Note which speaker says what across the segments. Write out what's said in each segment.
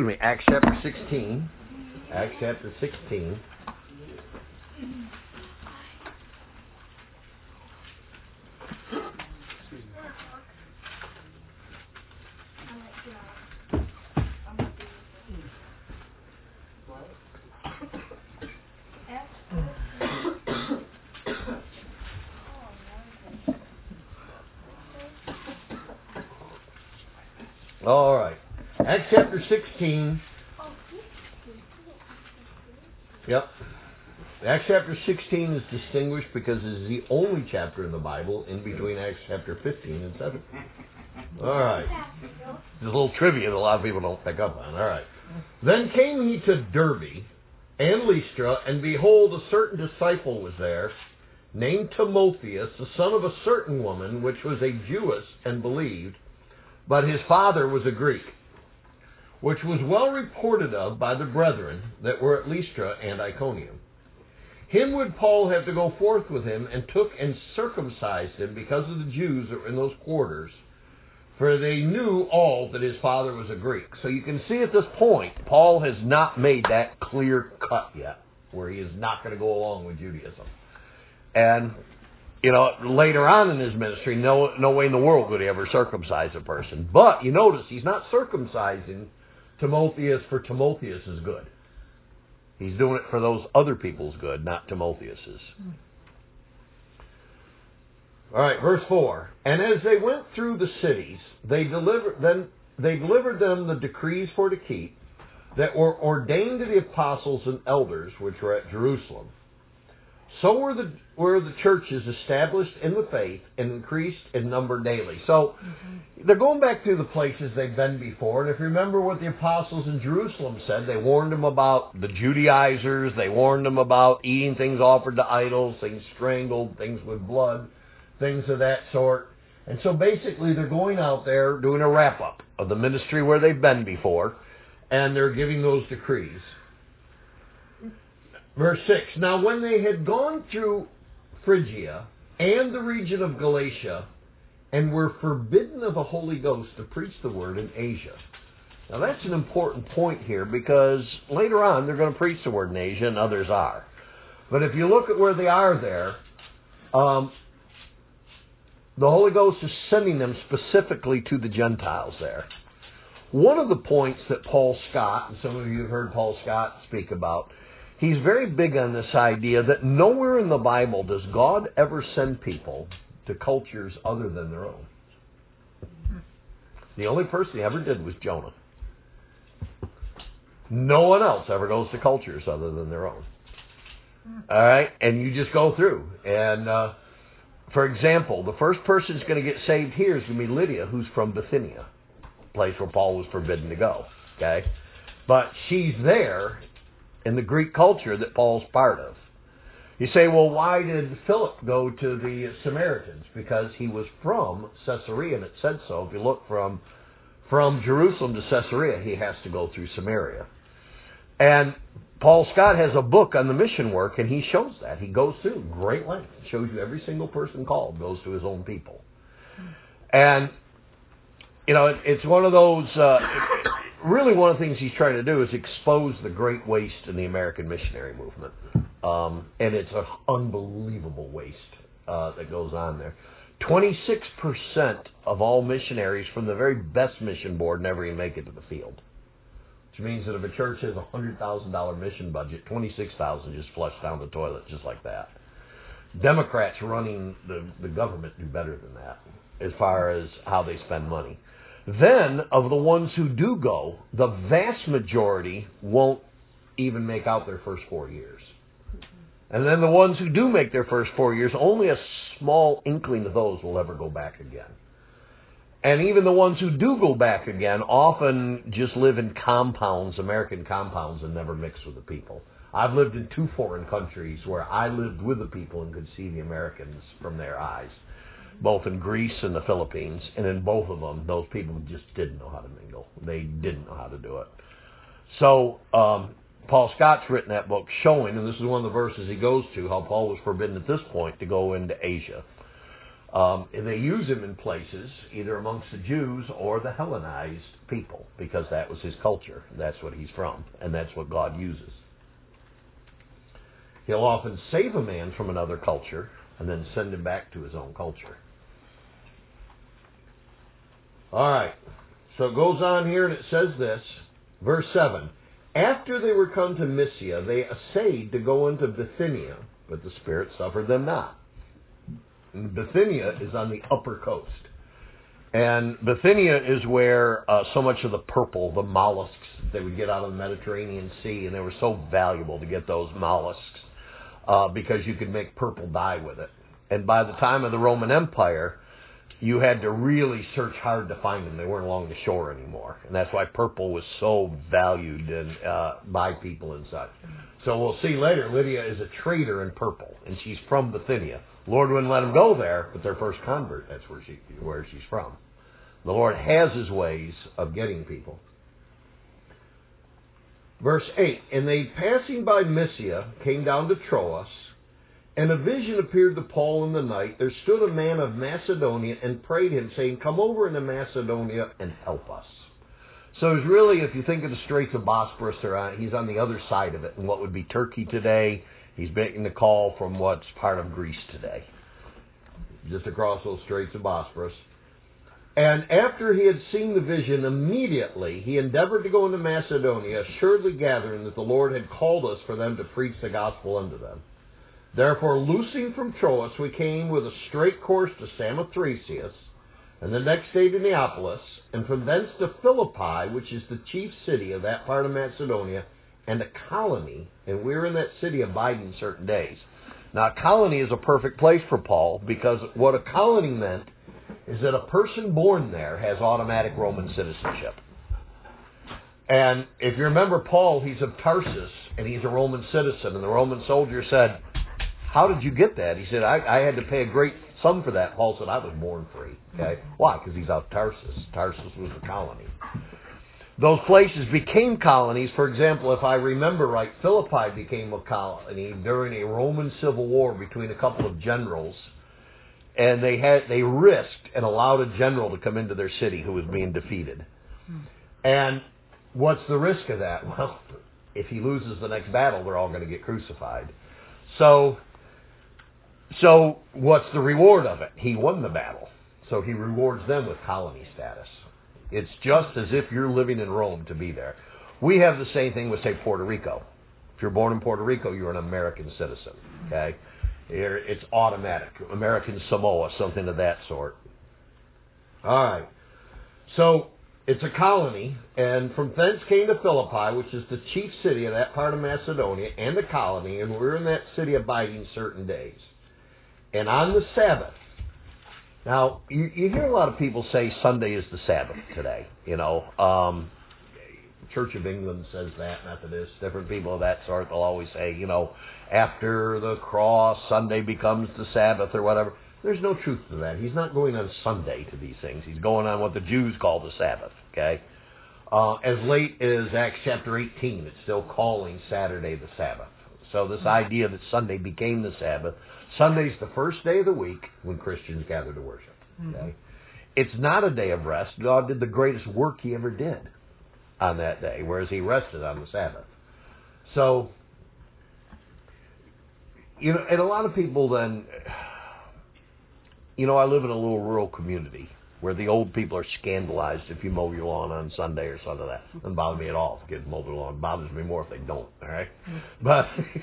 Speaker 1: Acts chapter 16. Acts chapter 16. All right. Acts chapter 16. Yep. Acts chapter 16 is distinguished because it is the only chapter in the Bible in between Acts chapter 15 and 17. All right. There's a little trivia that a lot of people don't pick up on. All right. Then came he to Derbe and Lystra, and behold, a certain disciple was there, named Timotheus, the son of a certain woman, which was a Jewess and believed, but his father was a Greek, which was well reported of by the brethren that were at Lystra and Iconium. Him would Paul have to go forth with him, and took and circumcised him because of the Jews that were in those quarters, for they knew all that his father was a Greek. So you can see at this point, Paul has not made that clear cut yet, where he is not going to go along with Judaism. And later on in his ministry, no way in the world would he ever circumcise a person. But you notice he's not circumcising Timotheus for Timotheus's good. He's doing it for those other people's good, not Timotheus's. All right, verse 4. And as they went through the cities, they delivered them the decrees for to keep that were ordained to the apostles and elders which were at Jerusalem. So were the churches established in the faith and increased in number daily. So they're going back through the places they've been before. And if you remember what the apostles in Jerusalem said, they warned them about the Judaizers. They warned them about eating things offered to idols, things strangled, things with blood, things of that sort. And so basically they're going out there doing a wrap-up of the ministry where they've been before, and they're giving those decrees. Verse 6, now when they had gone through Phrygia and the region of Galatia, and were forbidden of the Holy Ghost to preach the word in Asia. Now that's an important point here, because later on they're going to preach the word in Asia, and others are. But if you look at where they are there, the Holy Ghost is sending them specifically to the Gentiles there. One of the points that Paul Scott, and some of you have heard Paul Scott speak about, he's very big on this idea that nowhere in the Bible does God ever send people to cultures other than their own. The only person he ever did was Jonah. No one else ever goes to cultures other than their own. All right? And you just go through. And, for example, the first person that's going to get saved here is going to be Lydia, who's from Bithynia, a place where Paul was forbidden to go. Okay? But she's there in the Greek culture that Paul's part of. You say, well, why did Philip go to the Samaritans? Because he was from Caesarea, and it said so. If you look from Jerusalem to Caesarea, he has to go through Samaria. And Paul Scott has a book on the mission work, and he shows that. He goes through great length. It shows you every single person called goes to his own people. And, it's one of those... really, one of the things he's trying to do is expose the great waste in the American missionary movement. And it's an unbelievable waste that goes on there. 26% of all missionaries from the very best mission board never even make it to the field. Which means that if a church has a $100,000 mission budget, $26,000 just flush down the toilet just like that. Democrats running the government do better than that as far as how they spend money. Then, of the ones who do go, the vast majority won't even make out their first 4 years. And then the ones who do make their first 4 years, only a small inkling of those will ever go back again. And even the ones who do go back again often just live in compounds, American compounds, and never mix with the people. I've lived in 2 foreign countries where I lived with the people and could see the Americans from their eyes, both in Greece and the Philippines. And in both of them, those people just didn't know how to mingle. They didn't know how to do it. So Paul Scott's written that book showing, and this is one of the verses he goes to, how Paul was forbidden at this point to go into Asia. They use him in places, either amongst the Jews or the Hellenized people, because that was his culture. That's what he's from, and that's what God uses. He'll often save a man from another culture and then send him back to his own culture. All right. So it goes on here and it says this, verse 7. After they were come to Mysia, they essayed to go into Bithynia, but the Spirit suffered them not. And Bithynia is on the upper coast. And Bithynia is where so much of the purple, the mollusks they would get out of the Mediterranean Sea, and they were so valuable to get those mollusks because you could make purple dye with it. And by the time of the Roman Empire, you had to really search hard to find them. They weren't along the shore anymore. And that's why purple was so valued by people and such. So we'll see later, Lydia is a trader in purple, and she's from Bithynia. The Lord wouldn't let them go there, but their first convert, that's where she's from. The Lord has his ways of getting people. Verse 8, and they passing by Mysia came down to Troas, and a vision appeared to Paul in the night. There stood a man of Macedonia and prayed him, saying, come over into Macedonia and help us. So it's really, if you think of the Straits of Bosporus, he's on the other side of it, in what would be Turkey today. He's making the call from what's part of Greece today, just across those Straits of Bosporus. And after he had seen the vision, immediately he endeavored to go into Macedonia, assuredly gathering that the Lord had called us for them to preach the gospel unto them. Therefore, loosing from Troas, we came with a straight course to Samothraceus, and the next day to Neapolis, and from thence to Philippi, which is the chief city of that part of Macedonia, and a colony, and we were in that city abiding certain days. Now, a colony is a perfect place for Paul, because what a colony meant is that a person born there has automatic Roman citizenship. And if you remember Paul, he's of Tarsus, and he's a Roman citizen, and the Roman soldier said, how did you get that? He said, I had to pay a great sum for that. Paul said, I was born free. Okay? Why? Because he's out of Tarsus. Tarsus was a colony. Those places became colonies. For example, if I remember right, Philippi became a colony during a Roman civil war between a couple of generals. And they risked and allowed a general to come into their city who was being defeated. And what's the risk of that? Well, if he loses the next battle, they're all going to get crucified. So what's the reward of it? He won the battle. So he rewards them with colony status. It's just as if you're living in Rome to be there. We have the same thing with, say, Puerto Rico. If you're born in Puerto Rico, you're an American citizen. Okay? It's automatic. American Samoa, something of that sort. All right. So it's a colony, and from thence came to Philippi, which is the chief city of that part of Macedonia, and the colony, and we're in that city abiding certain days. And on the Sabbath, now, you hear a lot of people say Sunday is the Sabbath today. Church of England says that, Methodists, different people of that sort, they'll always say, after the cross, Sunday becomes the Sabbath or whatever. There's no truth to that. He's not going on Sunday to these things. He's going on what the Jews call the Sabbath, okay? As late as Acts chapter 18, it's still calling Saturday the Sabbath. So this idea that Sunday became the Sabbath, Sunday's the first day of the week when Christians gather to worship, okay? It's not a day of rest. God did the greatest work he ever did on that day, whereas he rested on the Sabbath. So, and a lot of people then, I live in a little rural community where the old people are scandalized if you mow your lawn on Sunday or something like that. Doesn't bother me at all if kids mow their lawn. It bothers me more if they don't, all right? But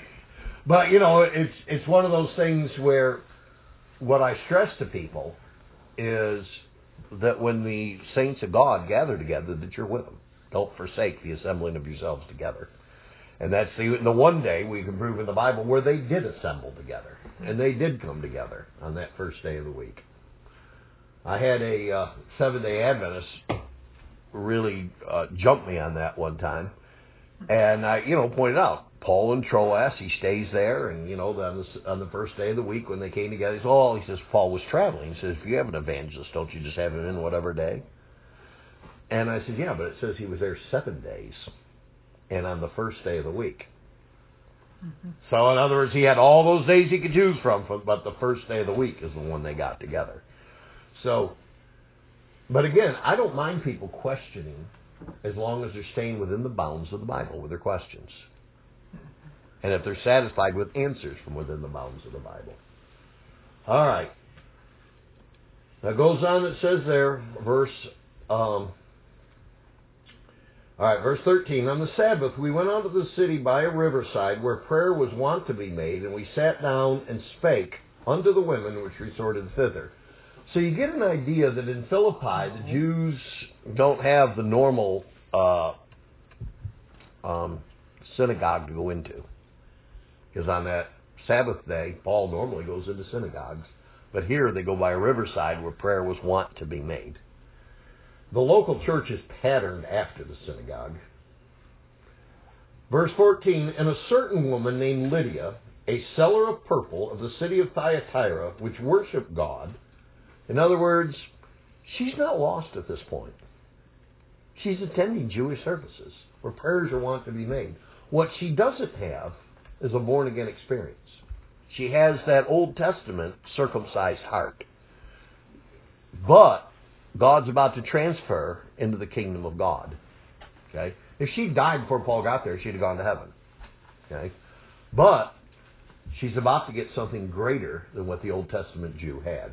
Speaker 1: it's one of those things where what I stress to people is that when the saints of God gather together, that you're with them. Don't forsake the assembling of yourselves together. And that's the one day we can prove in the Bible where they did assemble together. And they did come together on that first day of the week. I had a Seventh-day Adventist really jump me on that one time. And I, pointed out, Paul in Troas, he stays there. And, on the first day of the week when they came together, he says, Paul was traveling. He says, if you have an evangelist, don't you just have him in whatever day? And I said, yeah, but it says he was there 7 days. And on the first day of the week. So in other words, he had all those days he could choose from, but the first day of the week is the one they got together. So, but again, I don't mind people questioning as long as they're staying within the bounds of the Bible with their questions. And if they're satisfied with answers from within the bounds of the Bible. All right. Now it goes on, it says there, verse 13. On the Sabbath we went out of the city by a riverside where prayer was wont to be made, and we sat down and spake unto the women which resorted thither. So you get an idea that in Philippi the Jews don't have the normal synagogue to go into. Because on that Sabbath day, Paul normally goes into synagogues. But here they go by a riverside where prayer was wont to be made. The local church is patterned after the synagogue. Verse 14, and a certain woman named Lydia, a seller of purple of the city of Thyatira, which worshiped God. In other words, she's not lost at this point. She's attending Jewish services where prayers are wont to be made. What she doesn't have is a born-again experience. She has that Old Testament circumcised heart. But God's about to transfer into the kingdom of God. Okay? If she died before Paul got there, she'd have gone to heaven. Okay? But she's about to get something greater than what the Old Testament Jew had.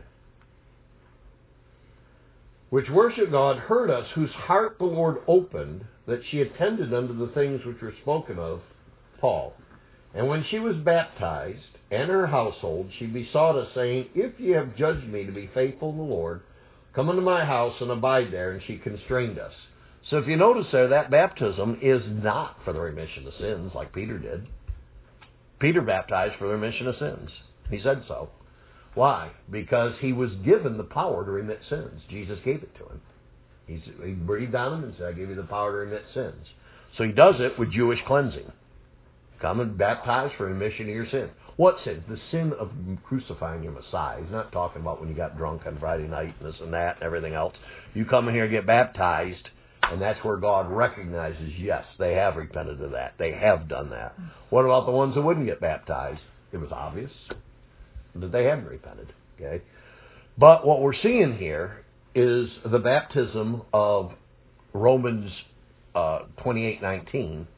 Speaker 1: Which worship God heard us, whose heart the Lord opened, that she attended unto the things which were spoken of Paul. And when she was baptized, and her household, she besought us, saying, if ye have judged me to be faithful in the Lord, come unto my house and abide there. And she constrained us. So if you notice there, that baptism is not for the remission of sins like Peter did. Peter baptized for the remission of sins. He said so. Why? Because he was given the power to remit sins. Jesus gave it to him. He breathed on him and said, I give you the power to remit sins. So he does it with Jewish cleansing. Come and baptize for remission of your sin. What sin? The sin of crucifying your Messiah. He's not talking about when you got drunk on Friday night and this and that and everything else. You come in here and get baptized, and that's where God recognizes, yes, they have repented of that. They have done that. What about the ones that wouldn't get baptized? It was obvious that they hadn't repented. Okay? But what we're seeing here is the baptism of Matthew 28:19.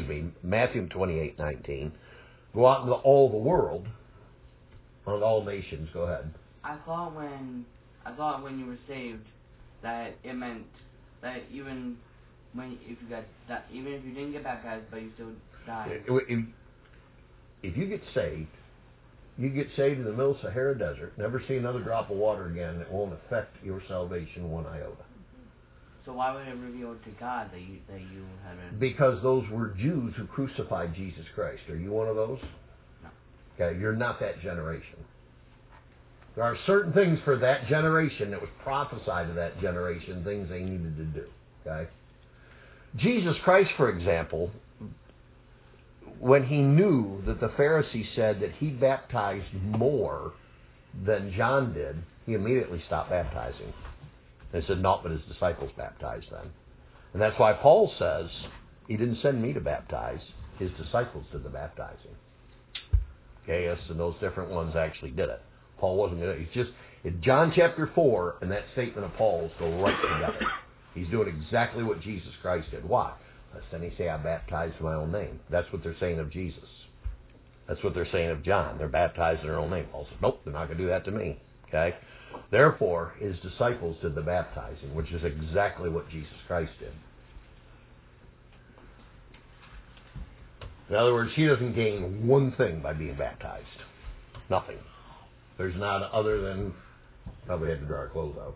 Speaker 1: Go out into all the world, on all nations. Go ahead.
Speaker 2: I thought when you were saved that it meant that even if you didn't get baptized but you still died.
Speaker 1: If you get saved, you get saved in the middle of Sahara Desert, never see another drop of water again, it won't affect your salvation one iota.
Speaker 2: So why would it reveal to God that you had been?
Speaker 1: Because those were Jews who crucified Jesus Christ. Are you one of those?
Speaker 2: No.
Speaker 1: Okay, you're not that generation. There are certain things for that generation that was prophesied to that generation, things they needed to do. Okay? Jesus Christ, for example, when he knew that the Pharisees said that he baptized more than John did, he immediately stopped baptizing. They said, not but his disciples baptized then. And that's why Paul says, he didn't send me to baptize, his disciples did the baptizing. Gaius and those different ones actually did it. Paul wasn't going to. It's just, in John chapter 4 and that statement of Paul's go right together. He's doing exactly what Jesus Christ did. Why? Lest any say I baptized in my own name. That's what they're saying of Jesus. That's what they're saying of John. They're baptized in their own name. Paul said, nope, they're not going to do that to me. Okay? Therefore, his disciples did the baptizing, which is exactly what Jesus Christ did. In other words, he doesn't gain one thing by being baptized. Nothing. There's not other than, probably had to draw our clothes out.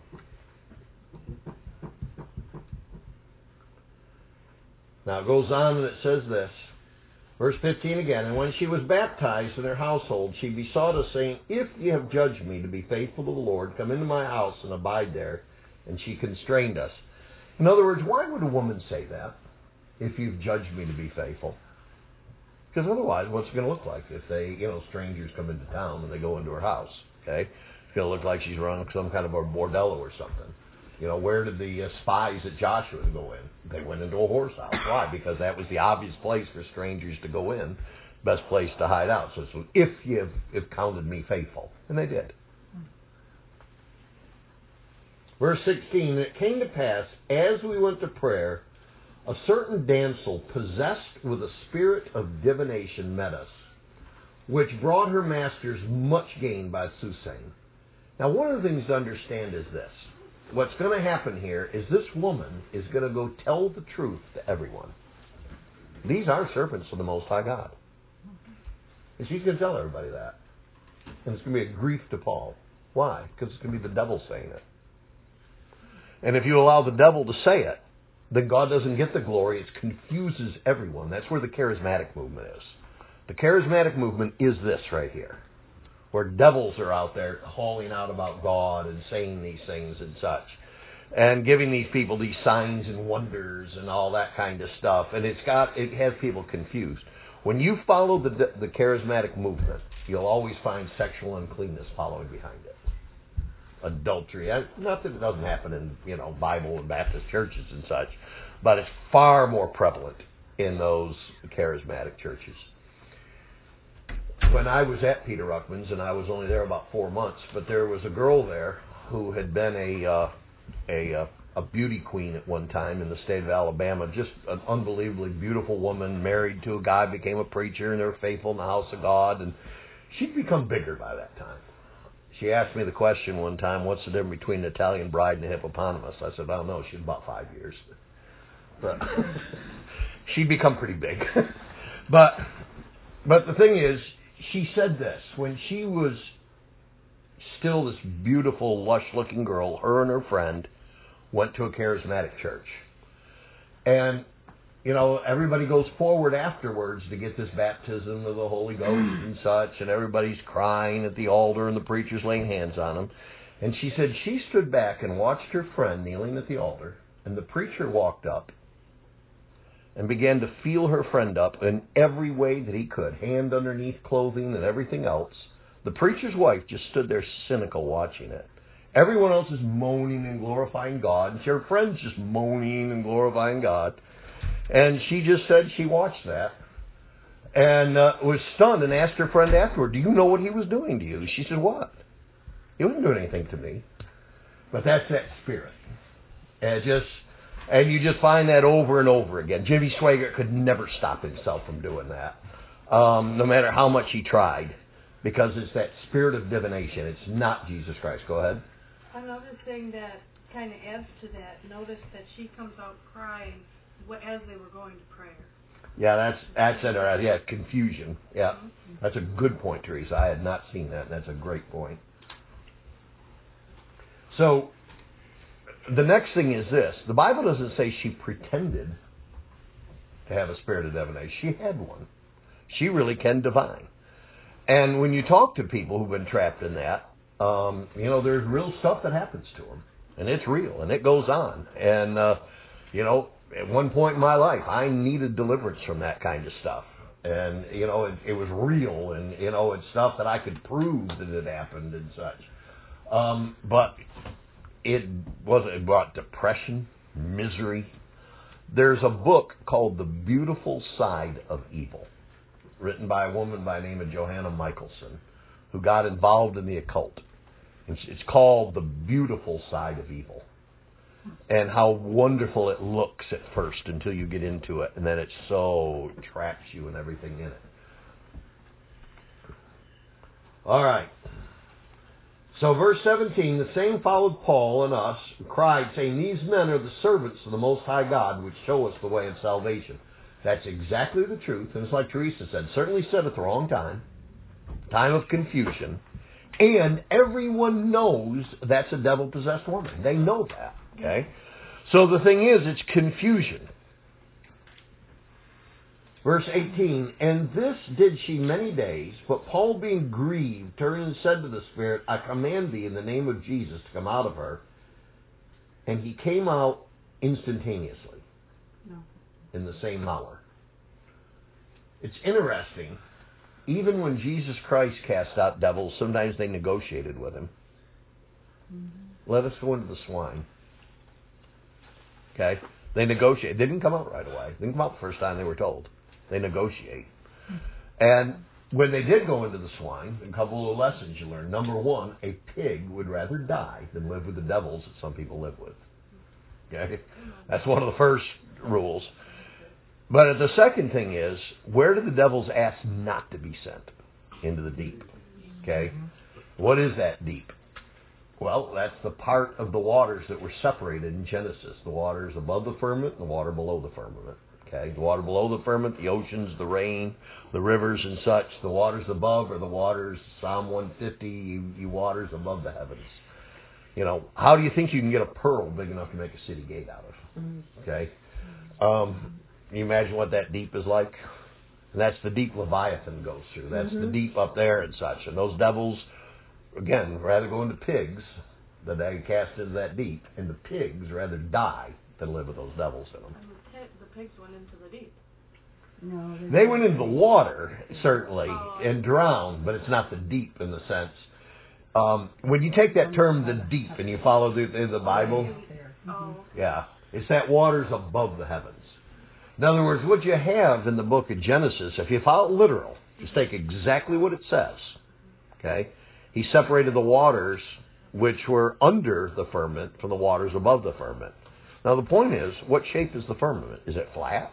Speaker 1: Now it goes on and it says this. Verse 15 again, and when she was baptized in her household, she besought us, saying, if ye have judged me to be faithful to the Lord, come into my house and abide there. And she constrained us. In other words, why would a woman say that, if you've judged me to be faithful? Because otherwise, what's it going to look like if they, strangers come into town and they go into her house? Okay, it's going to look like she's running some kind of a bordello or something. Where did the spies at Joshua go in? They went into a whore's house. Why? Because that was the obvious place for strangers to go in, best place to hide out. So if you have counted me faithful, and they did. Verse 16, and it came to pass, as we went to prayer, a certain damsel possessed with a spirit of divination met us, which brought her masters much gain by soothsaying. Now, one of the things to understand is this. What's going to happen here is this woman is going to go tell the truth to everyone. These are servants of the Most High God. And she's going to tell everybody that. And it's going to be a grief to Paul. Why? Because it's going to be the devil saying it. And if you allow the devil to say it, then God doesn't get the glory. It confuses everyone. That's where the charismatic movement is. The charismatic movement is this right here, where devils are out there calling out about God and saying these things and such, and giving these people these signs and wonders and all that kind of stuff. And it has people confused. When you follow the charismatic movement, you'll always find sexual uncleanness following behind it. Adultery. Not that it doesn't happen in Bible and Baptist churches and such, but it's far more prevalent in those charismatic churches. When I was at Peter Ruckman's, and I was only there about 4 months, but there was a girl there who had been a beauty queen at one time in the state of Alabama, just an unbelievably beautiful woman, married to a guy, became a preacher, and they were faithful in the house of God, and she'd become bigger by that time. She asked me the question one time, what's the difference between an Italian bride and a hippopotamus? I said, I don't know, she's about 5 years. But she'd become pretty big. But the thing is, she said this, when she was still this beautiful, lush-looking girl, her and her friend went to a charismatic church. And, everybody goes forward afterwards to get this baptism of the Holy Ghost and such, and everybody's crying at the altar and the preacher's laying hands on them. And she said she stood back and watched her friend kneeling at the altar, and the preacher walked up and began to feel her friend up in every way that he could, hand underneath clothing and everything else. The preacher's wife just stood there cynical watching it. Everyone else is moaning and glorifying God, and her friend's just moaning and glorifying God. And she just said she watched that and was stunned and asked her friend afterward, do you know what he was doing to you? She said, what? He wasn't doing anything to me. But that's that spirit. And you just find that over and over again. Jimmy Swaggart could never stop himself from doing that, no matter how much he tried, because it's that spirit of divination. It's not Jesus Christ. Go ahead.
Speaker 3: Another thing that kind of adds to that, notice that she comes out crying as they were going to prayer.
Speaker 1: Yeah, that's it. Yeah, confusion. Yeah, that's a good point, Teresa. I had not seen that, and that's a great point. So, the next thing is this. The Bible doesn't say she pretended to have a spirit of divination. She had one. She really can divine. And when you talk to people who've been trapped in that, there's real stuff that happens to them. And it's real, and it goes on. And, at one point in my life, I needed deliverance from that kind of stuff. And, it was real, and, it's stuff that I could prove that it happened and such. But it brought depression, misery. There's a book called The Beautiful Side of Evil, written by a woman by the name of Johanna Michelson, who got involved in the occult. It's called The Beautiful Side of Evil, and how wonderful it looks at first until you get into it, and then it so traps you and everything in it. All right. So verse 17, the same followed Paul and us, and cried, saying, these men are the servants of the Most High God, which show us the way of salvation. That's exactly the truth, and it's like Teresa said, certainly said at the wrong time of confusion, and everyone knows that's a devil-possessed woman. They know that, okay? So the thing is, it's confusion. Verse 18, and this did she many days, but Paul being grieved, turned and said to the Spirit, I command thee in the name of Jesus to come out of her. And he came out instantaneously, in the same hour. It's interesting, even when Jesus Christ cast out devils, sometimes they negotiated with him. Let us go into the swine. Okay? They negotiate. They didn't come out right away. They didn't come out the first time they were told. They negotiate. And when they did go into the swine, a couple of lessons you learned. Number one, a pig would rather die than live with the devils that some people live with. Okay? That's one of the first rules. But the second thing is, where do the devils ask not to be sent? Into the deep. Okay? What is that deep? Well, that's the part of the waters that were separated in Genesis. The waters above the firmament and the water below the firmament. Okay? The water below the firmament, the oceans, the rain, the rivers and such. The waters above are the waters, Psalm 150, you waters above the heavens. You know, how do you think you can get a pearl big enough to make a city gate out of? Okay? Can you imagine what that deep is like? And that's the deep Leviathan goes through. That's the deep up there and such. And those devils, again, rather go into pigs than they cast into that deep. And the pigs rather die than live with those devils in them.
Speaker 3: And the pigs went into the deep.
Speaker 4: No,
Speaker 1: They went into the water, certainly, and drowned, but it's not the deep in the sense. When you take that term, the deep, and you follow the Bible, yeah, it's that water's above the heavens. In other words, what you have in the book of Genesis, if you follow it literal, just take exactly what it says, okay? He separated the waters which were under the firmament from the waters above the firmament. Now the point is, what shape is the firmament? Is it flat?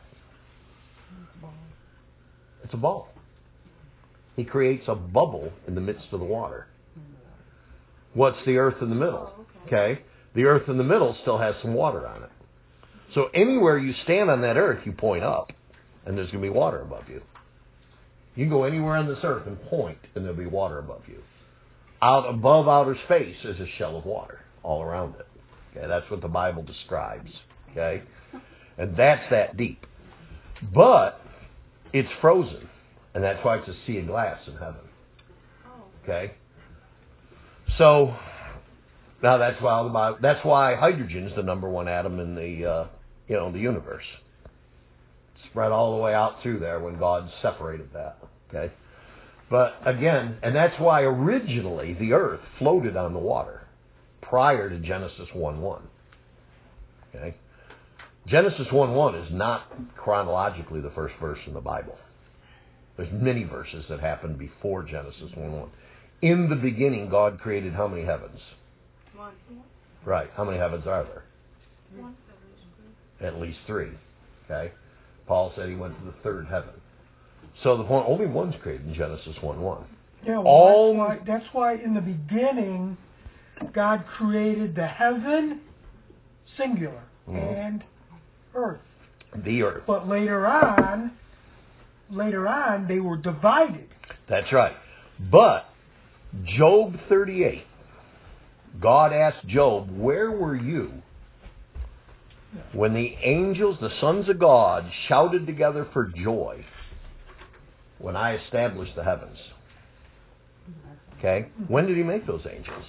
Speaker 1: It's a ball. He creates a bubble in the midst of the water. What's the earth in the middle? Okay? The earth in the middle still has some water on it. So anywhere you stand on that earth, you point up, and there's going to be water above you. You can go anywhere on this earth and point, and there'll be water above you. Out above outer space is a shell of water all around it. Okay, that's what the Bible describes. Okay, and that's that deep. But it's frozen, and that's why it's a sea of glass in heaven. Okay, so now that's why hydrogen's the number one atom in the the universe. Spread all the way out through there when God separated that. Okay, but again, and that's why originally the earth floated on the water prior to Genesis 1:1. Okay, Genesis 1:1 is not chronologically the first verse in the Bible. There's many verses that happened before Genesis 1:1. In the beginning, God created how many heavens?
Speaker 3: One.
Speaker 1: Right. How many heavens are there?
Speaker 3: One.
Speaker 1: At least three. Okay. Paul said he went to the third heaven. So the point, only one's created in Genesis 1:1.
Speaker 5: Yeah, well, that's why in the beginning, God created the heaven, singular, and earth.
Speaker 1: The earth.
Speaker 5: But later on, they were divided.
Speaker 1: That's right. But Job 38, God asked Job, where were you when the angels, the sons of God, shouted together for joy when I established the heavens? Okay? When did he make those angels?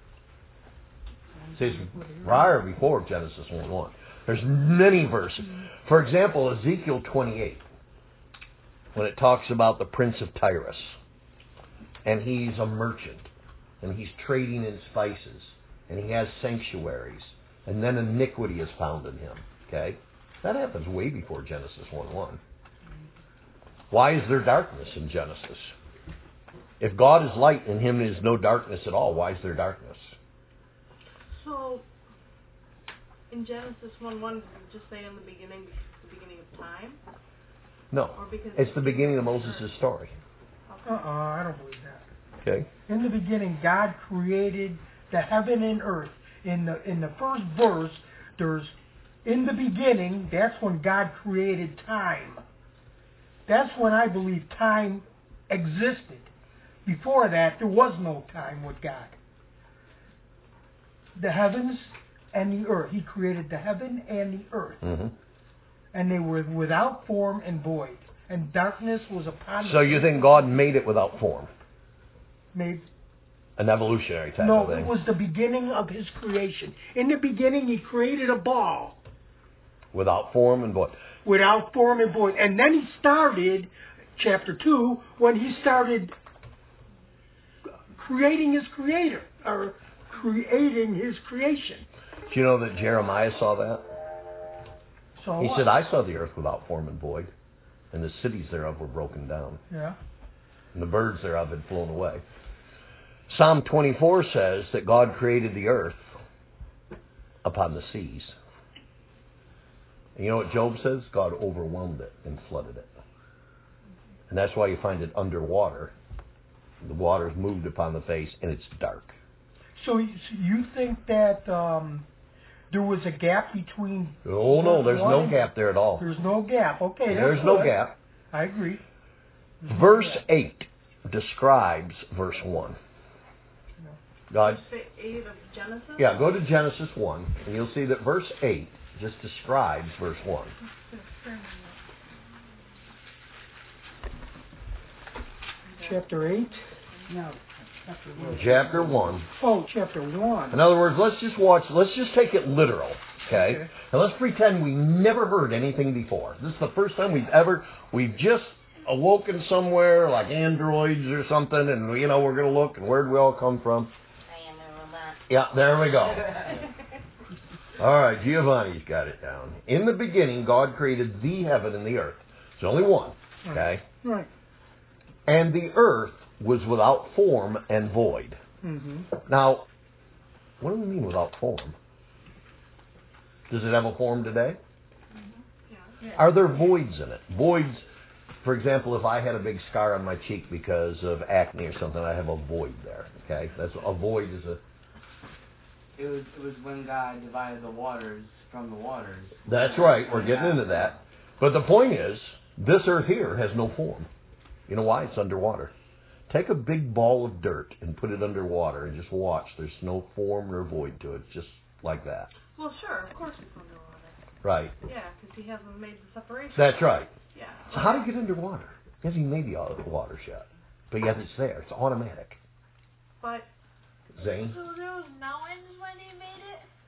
Speaker 1: It says prior, before Genesis 1:1. There's many verses. For example, Ezekiel 28, when it talks about the prince of Tyrus, and he's a merchant, and he's trading in spices, and he has sanctuaries, and then iniquity is found in him. Okay? That happens way before Genesis 1:1. Why is there darkness in Genesis? If God is light and in him is no darkness at all, why is there darkness?
Speaker 3: So, in Genesis 1:1, did it just say in the beginning of time?
Speaker 1: No.
Speaker 3: Or because
Speaker 1: It's the beginning of Moses' story.
Speaker 5: I don't believe that.
Speaker 1: Okay?
Speaker 5: In the beginning, God created the heaven and earth. In the first verse, there's in the beginning. That's when God created time. That's when I believe time existed. Before that, there was no time with God. The heavens and the earth. He created the heaven and the earth.
Speaker 1: Mm-hmm.
Speaker 5: And they were without form and void. And darkness was upon them.
Speaker 1: So you think God made it without form?
Speaker 5: Made
Speaker 1: An evolutionary type
Speaker 5: No,
Speaker 1: of thing?
Speaker 5: it was the beginning of his creation. In the beginning, he created a ball.
Speaker 1: Without form and void.
Speaker 5: Without form and void. And then he started, chapter 2, when he started creating his creator, or creating his creation.
Speaker 1: Do you know that Jeremiah saw that?
Speaker 5: So
Speaker 1: He said, I saw the earth without form and void, and the cities thereof were broken down.
Speaker 5: Yeah.
Speaker 1: And the birds thereof had flown away. Psalm 24 says that God created the earth upon the seas. And you know what Job says? God overwhelmed it and flooded it. And that's why you find it underwater. The water's moved upon the face and it's dark.
Speaker 5: So you think that there was a gap between...
Speaker 1: Oh, no, there's no gap there at all.
Speaker 5: There's no gap. Okay,
Speaker 1: There's no gap.
Speaker 5: I agree.
Speaker 1: Verse 8 describes verse 1. God,
Speaker 3: Verse 8 of Genesis?
Speaker 1: yeah, go to Genesis 1, and you'll see that verse 8 just describes verse 1.
Speaker 5: Chapter 8?
Speaker 4: No.
Speaker 1: Chapter 1.
Speaker 5: Oh, chapter 1.
Speaker 1: In other words, let's just take it literal, okay? And let's pretend we never heard anything before. This is the first time we've just awoken somewhere like androids or something, and, we're going to look, and where'd we all come from?
Speaker 6: I am a robot.
Speaker 1: Yeah, there we go. All right, Giovanni's got it down. In the beginning, God created the heaven and the earth. There's only one, okay?
Speaker 5: Right.
Speaker 1: And the earth was without form and void.
Speaker 5: Mm-hmm.
Speaker 1: Now, what do we mean without form? Does it have a form today?
Speaker 3: Yeah.
Speaker 1: Are there voids in it? Voids, for example, if I had a big scar on my cheek because of acne or something, I have a void there, okay? That's a void is a...
Speaker 2: It was when God divided the waters from the waters.
Speaker 1: That's right, we're getting into that. But the point is, this earth here has no form. You know why? It's underwater. Take a big ball of dirt and put it underwater and just watch. There's no form or void to it. It's just like that.
Speaker 3: Well, sure, of course it's underwater.
Speaker 1: Right.
Speaker 3: Yeah, because he hasn't made the separation.
Speaker 1: That's right.
Speaker 3: Yeah.
Speaker 1: So how do you get underwater? He hasn't even made the water shut. But yet it's there. It's automatic.
Speaker 3: But
Speaker 1: Zane?
Speaker 6: So there was mountains when he made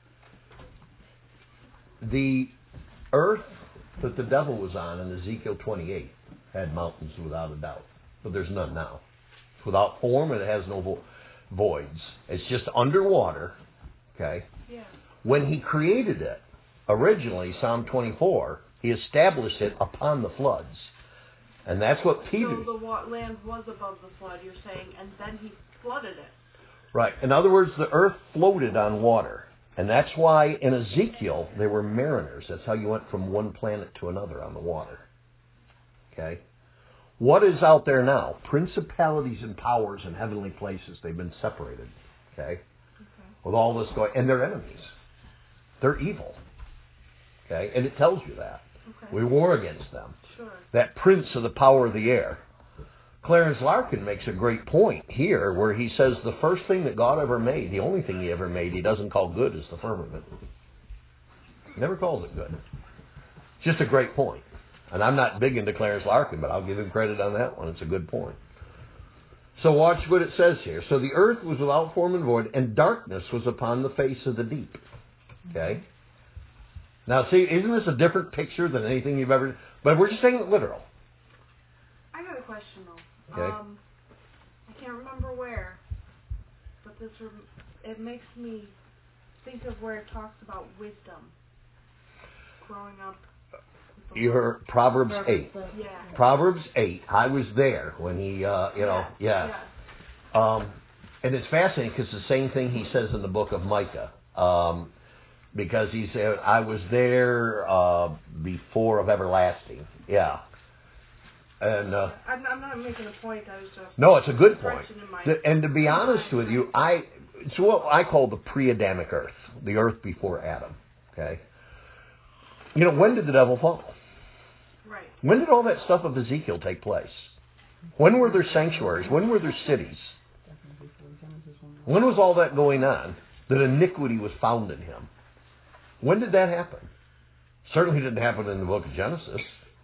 Speaker 6: it?
Speaker 1: The earth that the devil was on in Ezekiel 28 had mountains without a doubt. But there's none now. It's without form and it has no voids. It's just underwater. Okay?
Speaker 3: yeah.
Speaker 1: When he created it, originally, Psalm 24, he established it upon the floods. And that's what Peter...
Speaker 3: So the land was above the flood, you're saying, and then he flooded it.
Speaker 1: Right. In other words, the earth floated on water. And that's why in Ezekiel, they were mariners. That's how you went from one planet to another on the water. Okay? What is out there now? Principalities and powers in heavenly places. They've been separated. Okay? With all this going... And they're enemies. They're evil. Okay? And it tells you that.
Speaker 3: Okay.
Speaker 1: We war against them.
Speaker 3: Sure.
Speaker 1: That prince of the power of the air. Clarence Larkin makes a great point here where he says the first thing that God ever made, the only thing he ever made, he doesn't call good, is the firmament. He never calls it good. Just a great point. And I'm not big into Clarence Larkin, but I'll give him credit on that one. It's a good point. So watch what it says here. So the earth was without form and void, and darkness was upon the face of the deep. Okay? Now see, isn't this a different picture than anything you've ever... But we're just saying it literal.
Speaker 3: I got a question, though.
Speaker 1: Okay.
Speaker 3: I can't remember where, but it makes me think of where it talks about wisdom. Growing up. with the
Speaker 1: You
Speaker 3: Lord.
Speaker 1: heard Proverbs 8.
Speaker 3: Yeah.
Speaker 1: Proverbs 8. I was there when he, yeah. And it's fascinating because the same thing he says in the book of Micah. Because he said, I was there before of everlasting. Yeah. And
Speaker 3: I'm not making a point. I was just...
Speaker 1: no, it's a good point.
Speaker 3: Question in my-
Speaker 1: And to be honest with you, it's what I call the pre-Adamic earth, the earth before Adam. Okay. You know, when did the devil fall?
Speaker 3: Right.
Speaker 1: When did all that stuff of Ezekiel take place? When were there sanctuaries? When were there cities? When was all that going on? That iniquity was found in him. When did that happen? Certainly didn't happen in the book of Genesis.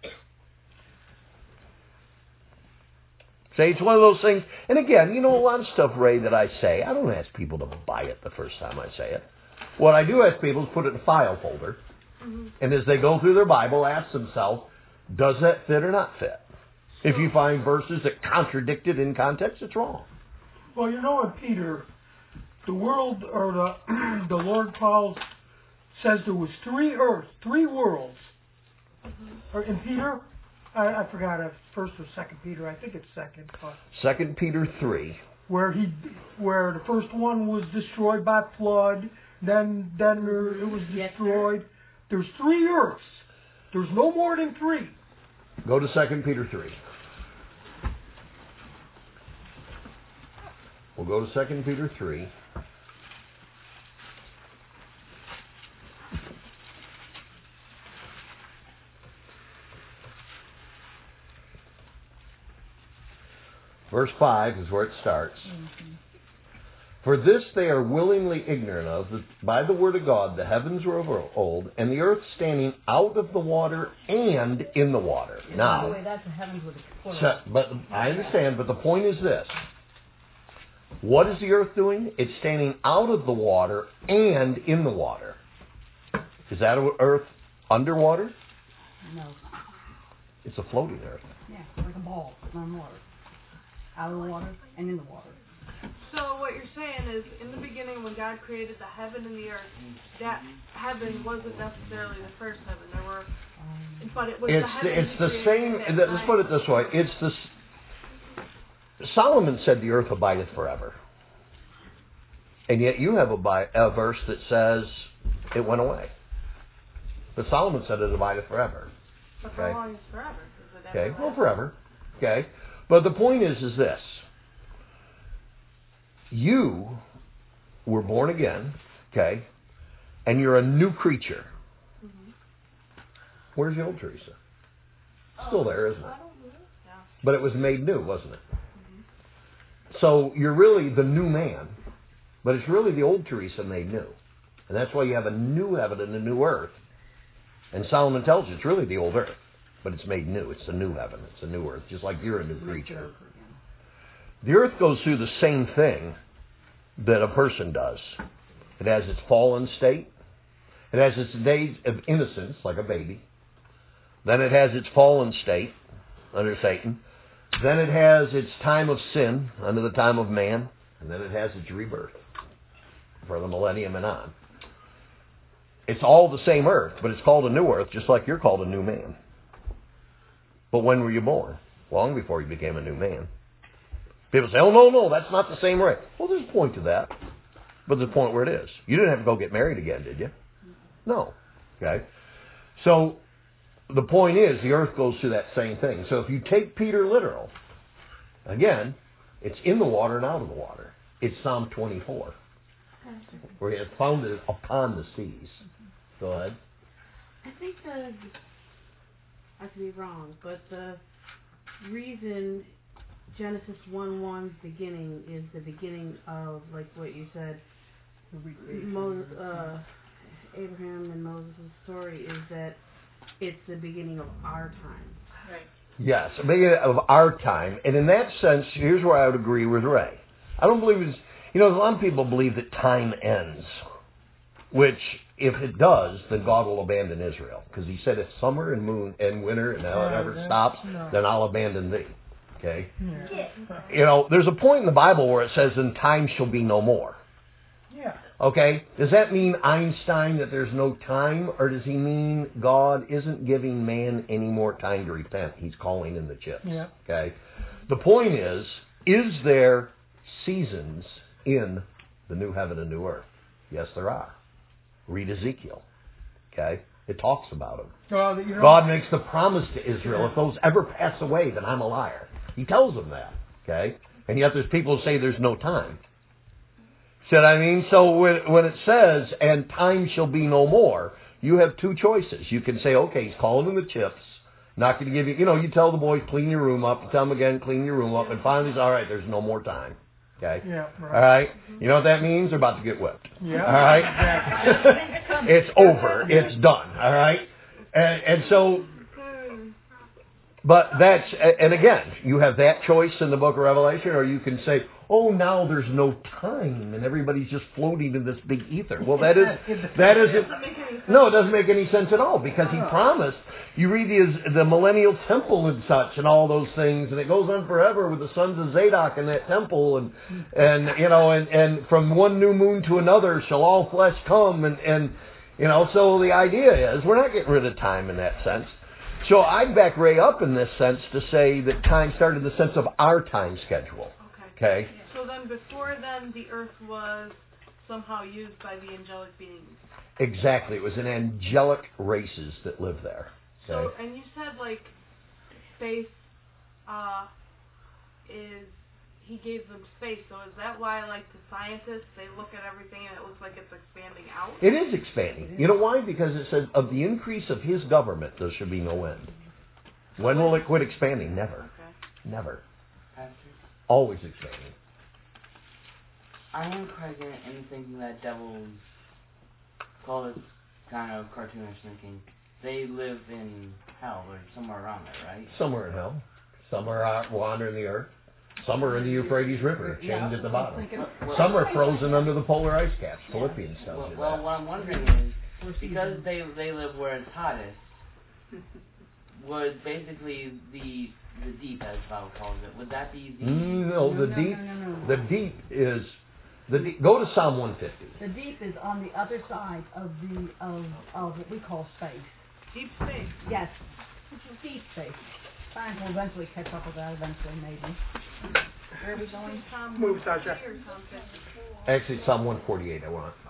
Speaker 1: Say it's one of those things. And again, you know, a lot of stuff, Ray, that I say, I don't ask people to buy it the first time I say it. What I do ask people is put it in a file folder.
Speaker 3: Mm-hmm.
Speaker 1: And as they go through their Bible, ask themselves, does that fit or not fit? If you find verses that contradict it in context, it's wrong.
Speaker 5: Well, you know what, Peter? The world, or the Lord says there was three worlds. Or in Peter, I forgot if first or second Peter. I think it's second.
Speaker 1: 2 Peter 3.
Speaker 5: Where the first one was destroyed by flood, then it was destroyed. There's 3 earths. There's no more than 3.
Speaker 1: Go to 2 Peter 3. We'll go to 2 Peter 3. Verse 5 is where it starts. Mm-hmm. For this they are willingly ignorant of, that by the word of God the heavens were of old, and the earth standing out of the water and in the water. Now,
Speaker 4: by the way, that's the heavens with a plural.
Speaker 1: But I understand, but the point is this. What is the earth doing? It's standing out of the water and in the water. Is that earth underwater?
Speaker 4: No.
Speaker 1: It's a floating earth.
Speaker 4: Yeah, like a ball on water. Out of the water and in the water.
Speaker 3: So what you're saying is, in the beginning, when God created the heaven and the earth, that heaven wasn't necessarily the first heaven. There were, but it was the heaven.
Speaker 1: It's the same. Let's put it this way. It's the. Solomon said the earth abideth forever, and yet you have a verse that says it went away. But Solomon said it abideth forever.
Speaker 3: But how long is forever? Is it
Speaker 1: okay, well, forever. Okay, but the point is this. You were born again, okay, and you're a new creature. Mm-hmm. Where's the old Teresa? Still there, isn't it?
Speaker 3: Yeah.
Speaker 1: But it was made new, wasn't it? Mm-hmm. So you're really the new man, but it's really the old Teresa made new. And that's why you have a new heaven and a new earth. And Solomon tells you it's really the old earth, but it's made new. It's a new heaven. It's a new earth, just like you're a new creature. The earth goes through the same thing that a person does. It has its fallen state. It has its days of innocence, like a baby. Then it has its fallen state under Satan. Then it has its time of sin under the time of man. And then it has its rebirth for the millennium and on. It's all the same earth, but it's called a new earth, just like you're called a new man. But when were you born? Long before you became a new man. People say, oh, no, that's not the same way. Well, there's a point to that. But there's a point where it is. You didn't have to go get married again, did you? No. Okay? So, the point is, the earth goes through that same thing. So if you take Peter literal, again, it's in the water and out of the water. It's Psalm 24, where he has founded upon the seas. Go ahead.
Speaker 4: I think I could be wrong, but the reason Genesis 1:1's beginning is the beginning of, like what you said, Abraham and Moses' story is that it's the beginning of our time.
Speaker 3: Right.
Speaker 1: Yes, the beginning of our time. And in that sense, here's where I would agree with Ray. I don't believe it's, a lot of people believe that time ends, which, if it does, then God will abandon Israel. Because he said it's summer and moon and winter, and now it never stops, then I'll abandon thee. Okay? Yeah. There's a point in the Bible where it says, and time shall be no more.
Speaker 5: Yeah.
Speaker 1: Okay? Does that mean Einstein that there's no time? Or does he mean God isn't giving man any more time to repent? He's calling in the chips.
Speaker 5: Yeah.
Speaker 1: Okay? The point is there seasons in the new heaven and new earth? Yes, there are. Read Ezekiel. Okay? It talks about them. God makes the promise to Israel, if those ever pass away, then I'm a liar. He tells them that. Okay? And yet there's people who say there's no time. See what I mean? So when it says, and time shall be no more, you have two choices. You can say, okay, he's calling them the chips, not going to give you, you tell the boys, clean your room up, you tell them again, clean your room up, and finally, all right, there's no more time. Okay?
Speaker 5: Yeah, right.
Speaker 1: All right? You know what that means? They're about to get whipped.
Speaker 5: Yeah.
Speaker 1: All right? It's over. It's done. All right? And so, but and again, you have that choice in the book of Revelation, or you can say, oh, now there's no time, and everybody's just floating in this big ether. Well, it doesn't make any sense at all, because he promised. You read the millennial temple and such, and all those things, and it goes on forever with the sons of Zadok in that temple, and from one new moon to another shall all flesh come, and so the idea is we're not getting rid of time in that sense. So I'd back Ray up in this sense to say that time started in the sense of our time schedule.
Speaker 3: Okay.
Speaker 1: Okay?
Speaker 3: So then before then, the earth was somehow used by the angelic beings.
Speaker 1: Exactly. It was an angelic races that lived there.
Speaker 3: So,
Speaker 1: Okay?
Speaker 3: and you said, like, space he gave them space. So is that why, like, the scientists, they look at everything and it looks like it's expanding out?
Speaker 1: It is expanding. You know why? Because it says, of the increase of his government, there should be no end. When will it quit expanding? Never.
Speaker 3: Okay.
Speaker 1: Never.
Speaker 2: Pastor,
Speaker 1: Always expanding.
Speaker 2: I am correct in thinking that devils, call this kind of cartoonish thinking, they live in hell or somewhere around there, right?
Speaker 1: Somewhere in hell. Some are out wandering the earth. Some are in the Euphrates River, chained at the bottom. Some are frozen under the polar ice caps. Philippians tells you
Speaker 2: Well,
Speaker 1: that.
Speaker 2: what I'm wondering is, because they live where it's hottest, would basically the deep, as the Bible calls it, would that be the...
Speaker 1: No, the deep is... Go to Psalm 150.
Speaker 4: The deep is on the other side of what we call space.
Speaker 3: Deep space.
Speaker 4: Yes, deep space. Science will eventually catch up with that eventually, maybe. Where are we going?
Speaker 5: Move, Sasha.
Speaker 1: Actually, Psalm 148 I want.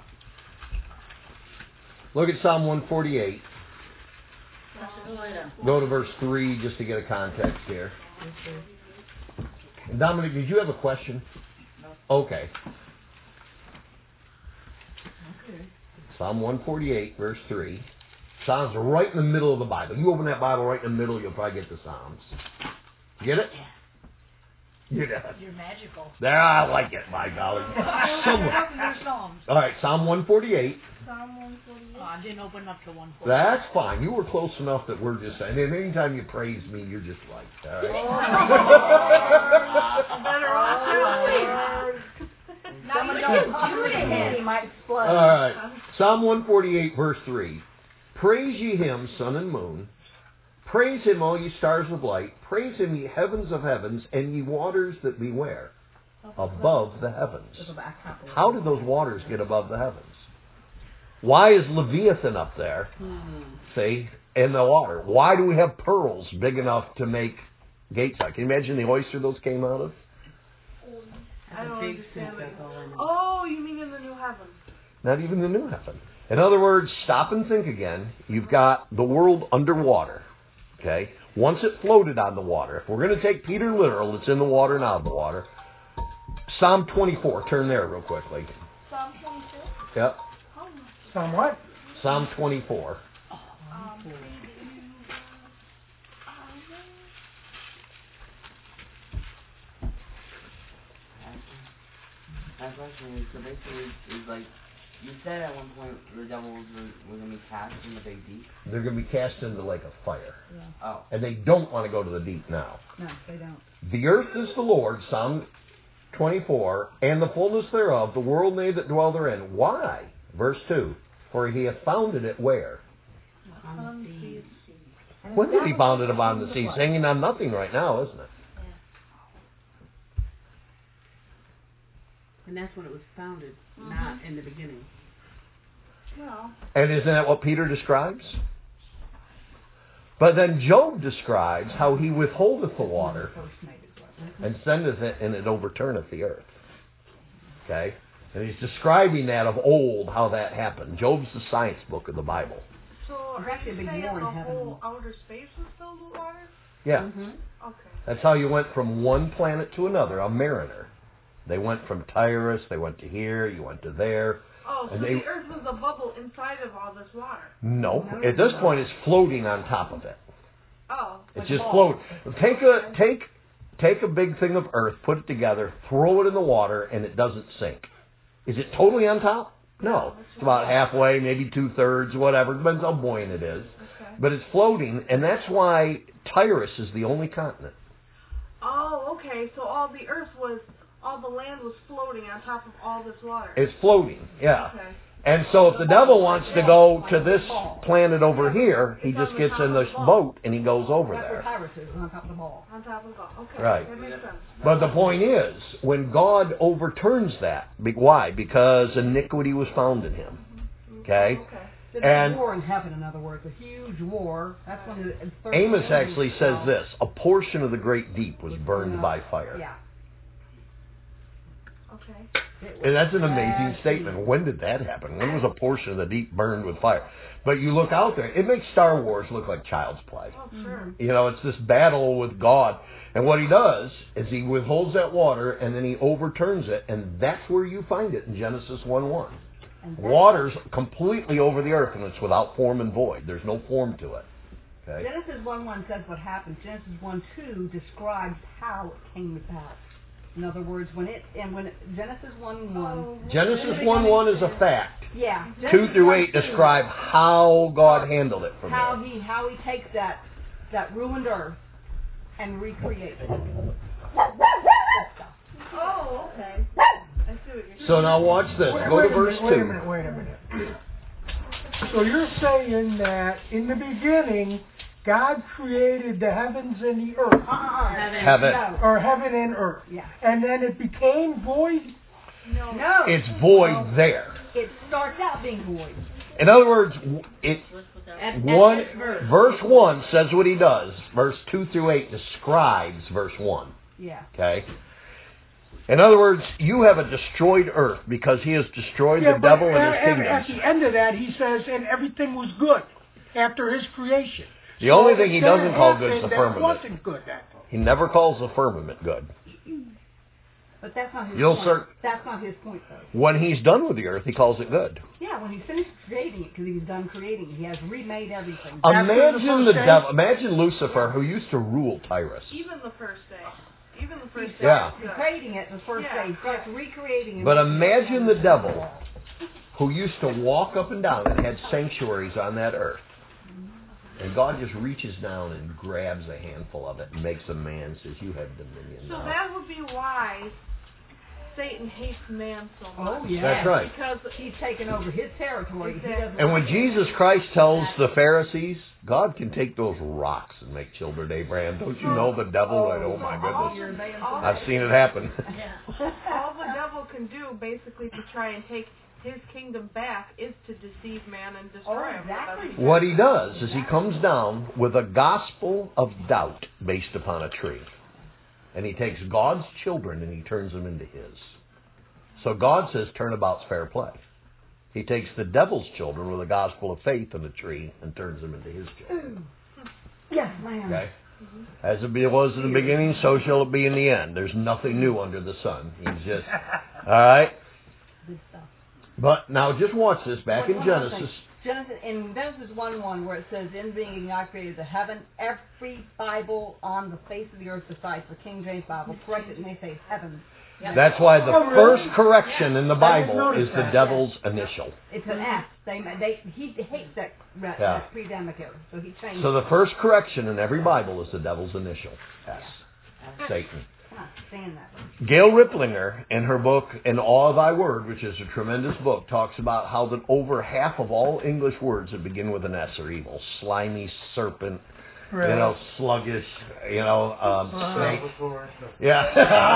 Speaker 1: Look at Psalm 148. Go to verse 3 just to get a context here. Dominic, did you have a question? No. Okay. Psalm 148, verse 3. Psalms are right in the middle of the Bible. You open that Bible right in the middle, you'll probably get the Psalms. Get it?
Speaker 6: Yeah.
Speaker 1: You know.
Speaker 6: You're magical.
Speaker 1: There, I like it, my golly. All right, Psalm 148.
Speaker 3: Psalm 148.
Speaker 6: Oh, I didn't open up to 140.
Speaker 1: That's fine. You were close enough that we're just saying. And anytime you praise me, you're just right. All right?
Speaker 3: Better off.
Speaker 4: Someone don't do it, he might explode.
Speaker 1: All right. Psalm 148, verse 3. Praise ye him, sun and moon. Praise him, all ye stars of light. Praise him, ye heavens of heavens, and ye waters that be where? Above the heavens. How did those waters get above the heavens? Why is Leviathan up there? See? In the water. Why do we have pearls big enough to make gates out? Can you imagine the oyster those came out of?
Speaker 3: I don't understand that. Oh, you mean in the new heaven?
Speaker 1: Not even the new heaven. In other words, stop and think again. You've got the world underwater. Okay? Once it floated on the water. If we're going to take Peter literal, it's in the water and out of the water. Psalm 24. Turn there real quickly.
Speaker 3: Psalm 24?
Speaker 1: Yep.
Speaker 5: Psalm what?
Speaker 1: Psalm 24.
Speaker 2: My question is, so basically, is like, you said at one point the devils were going to be cast in the big deep?
Speaker 1: They're going to be cast into the lake of fire.
Speaker 4: Yeah.
Speaker 2: Oh.
Speaker 1: And they don't want to go to the deep now.
Speaker 4: No, they don't.
Speaker 1: The earth is the Lord, Psalm 24, and the fullness thereof, the world and they that dwell therein. Why? Verse 2. For he hath founded it where?
Speaker 4: On the sea.
Speaker 1: When did he found it upon the sea? It's hanging on nothing right now, isn't it?
Speaker 4: And that's when it was founded, not in the beginning.
Speaker 3: No.
Speaker 1: And isn't that what Peter describes? But then Job describes how he withholdeth the water and sendeth it, and it overturneth the earth. Okay? And he's describing that of old, how that happened. Job's the science book of the Bible.
Speaker 3: So are you saying the whole outer space was filled with water?
Speaker 1: Yeah.
Speaker 3: Okay.
Speaker 1: That's how you went from one planet to another, a mariner. They went from Tyrus, they went to here, you went to there.
Speaker 3: Oh, so
Speaker 1: And
Speaker 3: the earth was a bubble inside of all this water.
Speaker 1: No, at this point it's floating on top of it.
Speaker 3: Oh.
Speaker 1: It's just floating. Take a big thing of earth, put it together, throw it in the water, and it doesn't sink. Is it totally on top? No. It's about halfway, maybe 2/3, whatever. Depends how buoyant it is.
Speaker 3: Okay.
Speaker 1: But it's floating, and that's why Tyrus is the only continent.
Speaker 3: Oh, okay. So all the land was floating on top of all this water.
Speaker 1: It's floating, yeah.
Speaker 3: Okay.
Speaker 1: And so if the devil wants to go to this planet over here, he just gets in the boat and he goes over
Speaker 4: That's where
Speaker 1: there.
Speaker 4: Tyrus is, on top of the ball.
Speaker 3: On top of the ball. Okay.
Speaker 1: Right.
Speaker 3: That makes sense.
Speaker 1: But the point is, when God overturns that, why? Because iniquity was found in him. Okay?
Speaker 4: There's
Speaker 1: And
Speaker 4: a war in heaven, in other words, a huge war. That's when the third
Speaker 1: Amos
Speaker 4: angel
Speaker 1: actually says
Speaker 4: fell.
Speaker 1: this: a portion of the great deep was burned by fire.
Speaker 4: Yeah.
Speaker 3: Okay.
Speaker 1: And that's an amazing statement. When did that happen? When was a portion of the deep burned with fire? But you look out there, it makes Star Wars look like child's play.
Speaker 3: Oh, sure.
Speaker 1: You know, it's this battle with God. And what he does is he withholds that water and then he overturns it. And that's where you find it in Genesis 1:1. Water's completely over the earth and it's without form and void. There's no form to it. Okay?
Speaker 4: Genesis 1:1 says what happened. Genesis 1:2 describes how it came about. In other words, when Genesis 1:1.
Speaker 1: Genesis 1:1 is a fact.
Speaker 4: Yeah.
Speaker 1: 2 through 8
Speaker 4: Genesis 1:2,
Speaker 1: describe how God handled it from
Speaker 4: how
Speaker 1: there.
Speaker 4: he takes that ruined earth and recreates it.
Speaker 3: Oh, okay. I see what you're saying.
Speaker 1: So now watch this. Go to verse 2.
Speaker 5: Wait a minute. So you're saying that in the beginning, God created the heavens and the earth,
Speaker 1: Heaven.
Speaker 4: No.
Speaker 5: or heaven and earth,
Speaker 4: Yeah.
Speaker 5: and then it became void.
Speaker 3: No.
Speaker 4: No.
Speaker 1: It's void there.
Speaker 4: It starts out being void.
Speaker 1: In other words,
Speaker 4: At
Speaker 1: one
Speaker 4: this verse.
Speaker 1: verse 1 says what he does. Verse 2 through 8 describes verse 1.
Speaker 4: Yeah.
Speaker 1: Okay? In other words, you have a destroyed earth because he has destroyed the devil and his
Speaker 5: at
Speaker 1: kingdoms.
Speaker 5: the end of that, he says, and everything was good after his creation.
Speaker 1: The only thing he doesn't call good is the
Speaker 5: that
Speaker 1: firmament.
Speaker 5: wasn't good.
Speaker 1: He never calls the firmament good.
Speaker 4: But that's not his
Speaker 1: You'll
Speaker 4: point.
Speaker 1: cert-
Speaker 4: That's not his point, though.
Speaker 1: When he's done with the earth, he calls it good.
Speaker 4: Yeah, when he's finished creating it, because he's done creating, he has remade everything.
Speaker 1: Imagine
Speaker 5: the
Speaker 1: the
Speaker 5: first
Speaker 1: devil. Imagine Lucifer, who used to rule Tyrus.
Speaker 3: Even the first day. Even the first day.
Speaker 1: Yeah.
Speaker 3: was good.
Speaker 4: Creating it the first
Speaker 3: Yeah.
Speaker 4: day. He starts recreating it.
Speaker 1: But imagine the devil, who used to walk up and down and had sanctuaries on that earth. And God just reaches down and grabs a handful of it and makes a man and says, you have dominion
Speaker 3: So
Speaker 1: now.
Speaker 3: that would be why Satan hates man so much.
Speaker 4: Oh, yeah.
Speaker 1: That's right.
Speaker 3: Because
Speaker 4: He's taken over his territory. He
Speaker 3: Exactly.
Speaker 4: doesn't
Speaker 1: And when
Speaker 4: like
Speaker 1: Jesus
Speaker 4: it.
Speaker 1: Christ tells the Pharisees, God can take those rocks and make children of Abraham. Don't you know the devil? And, oh my goodness. I've seen it happen.
Speaker 3: all the devil can do basically to try and take his kingdom back is to deceive man and destroy him.
Speaker 4: exactly.
Speaker 1: What he does is he comes down with a gospel of doubt based upon a tree. And he takes God's children and he turns them into his. So God says turnabout's fair play. He takes the devil's children with a gospel of faith in a tree and turns them into his children.
Speaker 4: Yes, ma'am.
Speaker 1: Okay? As it was in the beginning, so shall it be in the end. There's nothing new under the sun. He's just, all right?
Speaker 4: Good stuff.
Speaker 1: But now just watch this back in
Speaker 4: One other
Speaker 1: Genesis.
Speaker 4: thing. In Genesis 1:1, where it says, "In being God created the heaven," every Bible on the face of the earth, besides the King James Bible, correct it and they say heaven.
Speaker 1: That's why the
Speaker 5: Oh, really?
Speaker 1: first correction in the
Speaker 5: I didn't
Speaker 1: Bible
Speaker 5: notice
Speaker 1: is the
Speaker 5: that.
Speaker 1: devil's initial.
Speaker 4: It's an S. He hates that pre-Adamic era, so he changed.
Speaker 1: So the first correction in every Bible is the devil's initial. S. Satan.
Speaker 4: I cannot stand that.
Speaker 1: Gail Riplinger, in her book In Awe of Thy Word, which is a tremendous book, talks about how that over half of all English words that begin with an S are evil. Slimy, serpent,
Speaker 5: Right.
Speaker 1: sluggish, snake. Yeah.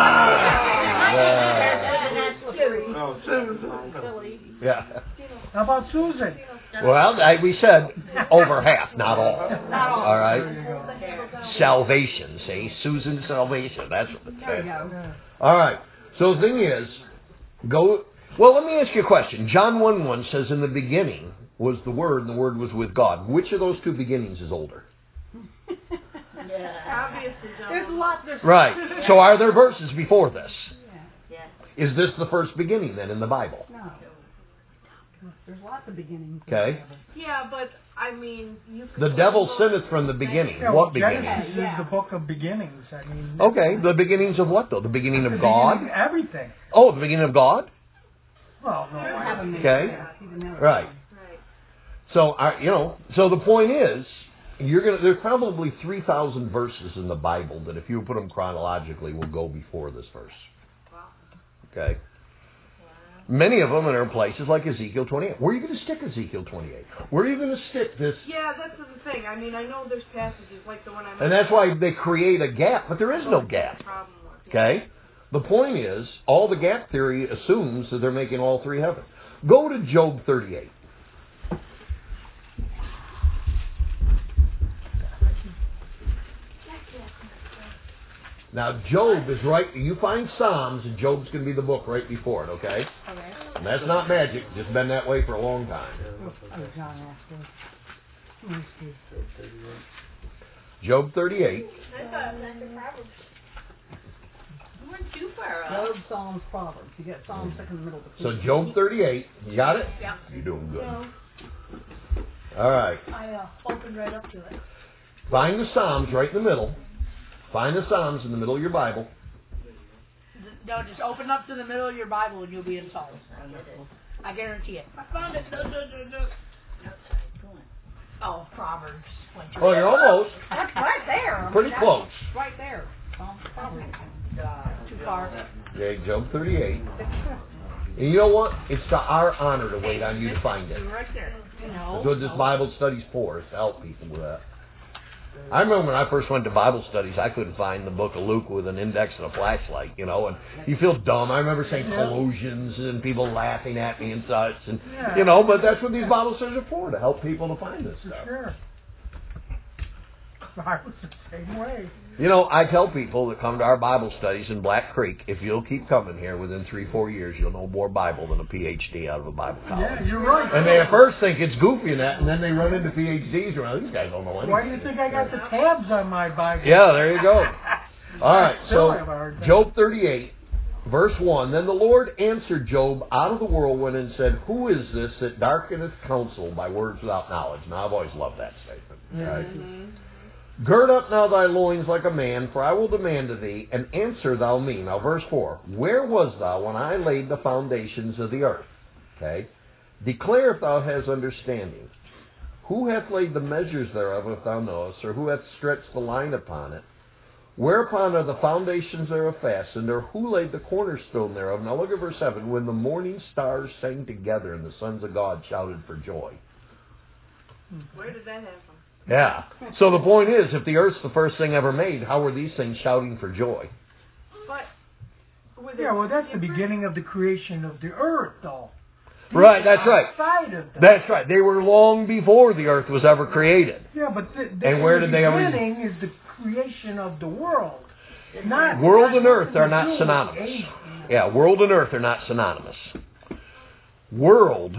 Speaker 1: Yeah.
Speaker 5: How about Susan?
Speaker 1: Well, we said over half, not all.
Speaker 4: Not all.
Speaker 1: All right. Salvation, see? Susan's salvation. That's what it
Speaker 4: There you
Speaker 1: says.
Speaker 4: go.
Speaker 1: All right. So the thing is, well, let me ask you a question. John 1:1 says, in the beginning was the Word, and the Word was with God. Which of those two beginnings is older?
Speaker 3: Obviously, John.
Speaker 4: There's lots.
Speaker 1: Right. So are there verses before this?
Speaker 4: Yeah.
Speaker 1: Is this the first beginning then in the Bible?
Speaker 4: No. There's lots of beginnings.
Speaker 1: Okay.
Speaker 3: Yeah, but I mean, you.
Speaker 1: The devil sinneth from the beginning.
Speaker 5: Yeah,
Speaker 1: What
Speaker 5: Genesis
Speaker 1: beginning?
Speaker 4: Yeah.
Speaker 5: is the book of beginnings. I mean,
Speaker 1: Okay, the beginnings of what though? The beginning
Speaker 5: the
Speaker 1: of God?
Speaker 5: beginning of everything.
Speaker 1: Oh, the beginning of God?
Speaker 5: Well, no.
Speaker 4: I have a minute.
Speaker 1: Okay.
Speaker 4: Yeah, he's another
Speaker 1: Right.
Speaker 4: one.
Speaker 3: Right.
Speaker 1: So, so the point is, there's probably 3,000 verses in the Bible that if you put them chronologically will go before this verse. Okay? Many of them are in places like Ezekiel 28. Where are you going to stick Ezekiel 28? Where are you going to stick this?
Speaker 3: Yeah, that's the thing. I mean, I know there's passages like the one I.
Speaker 1: And that's why they create a gap, but there is no gap.
Speaker 3: Problem with.
Speaker 1: Okay? The point is, all the gap theory assumes that they're making all three heaven. Go to Job 38. Now, Job is right. You find Psalms, and Job's going to be the book right before it, okay?
Speaker 6: Okay.
Speaker 1: And that's not magic. Just been that way for a long time.
Speaker 5: Oh, John Astor. Who is he?
Speaker 1: Job 38.
Speaker 3: I thought it was Proverbs.
Speaker 6: You weren't too far
Speaker 4: Job,
Speaker 6: off.
Speaker 4: Psalms, Proverbs. You got Psalms stuck in the middle.
Speaker 1: So Job 38. You got it?
Speaker 6: Yeah.
Speaker 1: You're doing good.
Speaker 3: No,
Speaker 1: All right.
Speaker 3: I opened right up to it.
Speaker 1: Find the Psalms right in the middle. Find the Psalms in the middle of your Bible.
Speaker 6: No, just open up to the middle of your Bible and you'll be in Psalms. I guarantee it. I found it. No. Oh, Proverbs.
Speaker 1: Oh, you're almost.
Speaker 6: That's right there.
Speaker 1: Pretty
Speaker 6: That's
Speaker 1: close.
Speaker 6: Right there. Psalms, Proverbs. Too far.
Speaker 1: Okay, Job 38. And you know what? It's to our honor to wait on you to find it.
Speaker 6: Right there.
Speaker 1: That's what this Bible study's for, is to help people with that. I remember when I first went to Bible studies, I couldn't find the book of Luke with an index and a flashlight, you know, and you feel dumb. I remember saying Colossians and people laughing at me and such, and, you know, but that's what these Bible studies are for, to help people to find this stuff.
Speaker 5: Sure. I was the same way.
Speaker 1: You know, I tell people that come to our Bible studies in Black Creek, if you'll keep coming here within 3-4 years, you'll know more Bible than a PhD out of a Bible college.
Speaker 5: Yeah, you're right.
Speaker 1: And they at first think it's goofy and that, and then they run into PhDs around. These guys don't know anything.
Speaker 5: Why do you think I got the tabs on my Bible?
Speaker 1: Yeah, there you go. All right,
Speaker 5: Still have a
Speaker 1: so
Speaker 5: hard time.
Speaker 1: Job 38, verse 1. Then the Lord answered Job out of the whirlwind and said, Who is this that darkeneth counsel by words without knowledge? Now, I've always loved that statement. Right? Gird up now thy loins like a man, for I will demand of thee, and answer thou me. Now, verse 4. Where was thou when I laid the foundations of the earth? Okay. Declare if thou hast understanding. Who hath laid the measures thereof, if thou knowest, or who hath stretched the line upon it? Whereupon are the foundations thereof fastened, or who laid the cornerstone thereof? Now look at verse 7. When the morning stars sang together, and the sons of God shouted for joy.
Speaker 3: Where did that happen?
Speaker 1: Yeah. So the point is, if the earth's the first thing ever made, how were these things shouting for joy?
Speaker 3: But with
Speaker 5: Yeah, well, that's the beginning of the creation of the earth, though.
Speaker 1: Right, that's right.
Speaker 5: Outside of that.
Speaker 1: That's right. They were long before the earth was ever created.
Speaker 5: Yeah, but
Speaker 1: And where did they ever-
Speaker 5: The beginning is the creation of the world. Not
Speaker 1: World
Speaker 5: not
Speaker 1: and earth
Speaker 5: nothing
Speaker 1: are
Speaker 5: to
Speaker 1: not
Speaker 5: do with
Speaker 1: synonymous.
Speaker 5: age.
Speaker 1: Yeah, world and earth are not synonymous. World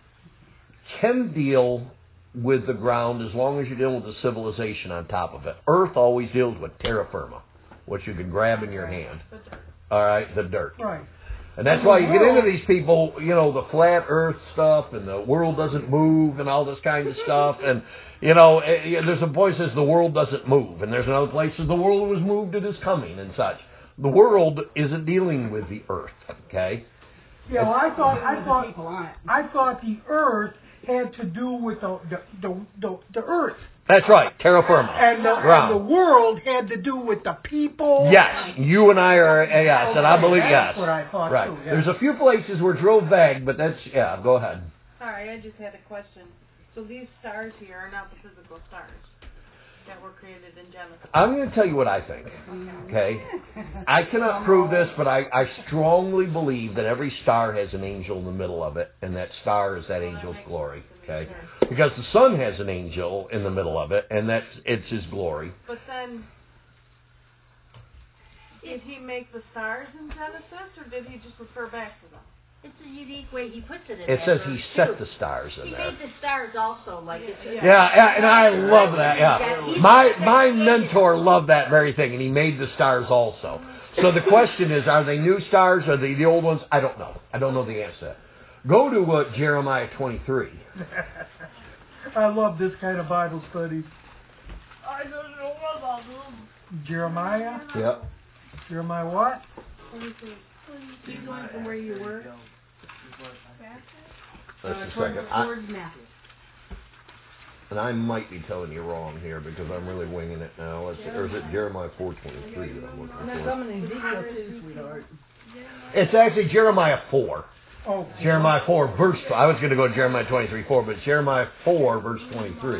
Speaker 1: can deal with the ground as long as you're dealing with the civilization on top of it. Earth always deals with terra firma, what you can grab in your hand. All right, the dirt.
Speaker 5: Right.
Speaker 1: And that's why you get into these people, you know, the flat earth stuff and the world doesn't move and all this kind of stuff. And, you know, there's a place that says the world doesn't move. And there's another place that says the world was moved, it is coming and such. The world isn't dealing with the earth, okay?
Speaker 5: Yeah, well, I
Speaker 4: People on it.
Speaker 5: thought the earth had to do with the earth.
Speaker 1: That's right, terra firma,
Speaker 5: And the
Speaker 1: ground.
Speaker 5: world had to do with the people.
Speaker 1: Yes, you and I are, yes, and I believe, yes.
Speaker 5: That's what I thought,
Speaker 1: Right.
Speaker 5: too, yeah.
Speaker 1: There's a few places where it's real vague, but that's, yeah, go ahead.
Speaker 3: Sorry, I just had a question. So these stars here are not the physical stars that were created in Genesis.
Speaker 1: I'm going to tell you what I think, okay? I cannot prove this, but I strongly believe that every star has an angel in the middle of it, and that star is that angel's glory, okay? Because the sun has an angel in the middle of it, and it's his glory.
Speaker 3: But then, did he make the stars in Genesis, or did he just refer back to them?
Speaker 6: It's a unique way he puts it in
Speaker 1: It
Speaker 6: that
Speaker 1: says
Speaker 6: verse,
Speaker 1: he set
Speaker 6: too.
Speaker 1: the stars in
Speaker 6: He
Speaker 1: there.
Speaker 6: made the stars also, like it's a,
Speaker 1: Yeah, and I love that, yeah. My mentor loved that very thing, and he made the stars also. So the question is, are they new stars? Are they the old ones? I don't know. I don't know the answer to that. Go to Jeremiah 23.
Speaker 5: I love this kind of Bible study.
Speaker 3: I don't know about them.
Speaker 5: Jeremiah?
Speaker 1: Yep.
Speaker 5: Jeremiah what?
Speaker 4: Keep going from where you were.
Speaker 1: Just a
Speaker 4: Towards
Speaker 1: second.
Speaker 4: Matthew.
Speaker 1: And I might be telling you wrong here because I'm really winging it now. Or is it Jeremiah 4:23 that I'm looking
Speaker 4: And there's
Speaker 1: for?
Speaker 4: some in Ezekiel too, sweetheart.
Speaker 1: It's actually Jeremiah 4.
Speaker 5: Oh,
Speaker 1: Jeremiah 4 verse. I was going to go to Jeremiah 23:4, but it's Jeremiah 4 verse 23.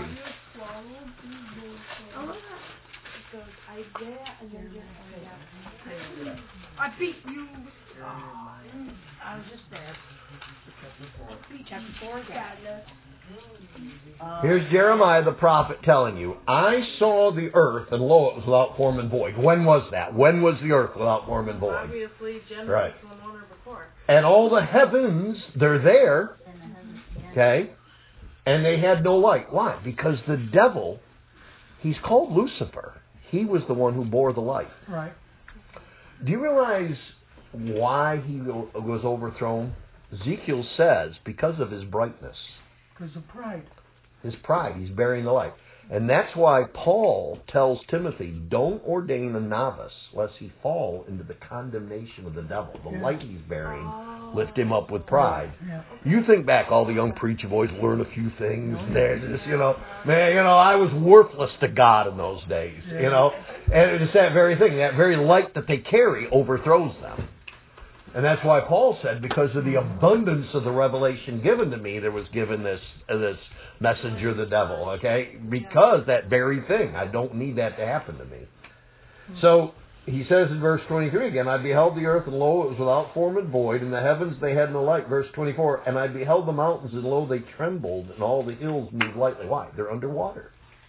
Speaker 6: I beat you. I was just there. Chapter 4, yeah.
Speaker 1: Here's Jeremiah the prophet telling you, I saw the earth, and lo, it was without form and void. When was that? When was the earth without form and void?
Speaker 3: Obviously, Genesis
Speaker 1: Right.
Speaker 3: 1 or before.
Speaker 1: And all the heavens, they're there, okay? And they had no light. Why? Because the devil, he's called Lucifer. He was the one who bore the light.
Speaker 5: Right.
Speaker 1: Do you realize why he was overthrown? Ezekiel says, because of his brightness.
Speaker 5: Because of pride.
Speaker 1: His pride. He's bearing the light. And that's why Paul tells Timothy, don't ordain a novice lest he fall into the condemnation of the devil. The light he's bearing, lift him up with pride.
Speaker 5: Yeah.
Speaker 1: You think back, all the young preacher boys learn a few things. They're just, man, I was worthless to God in those days, And it's that very thing, that very light that they carry overthrows them. And that's why Paul said, because of the abundance of the revelation given to me, there was given this messenger, the devil, okay? Because that very thing, I don't need that to happen to me. So he says in verse 23 again, I beheld the earth, and lo, it was without form and void, and the heavens they had no light. Verse 24, and I beheld the mountains, and lo, they trembled, and all the hills moved lightly. Why? They're underwater.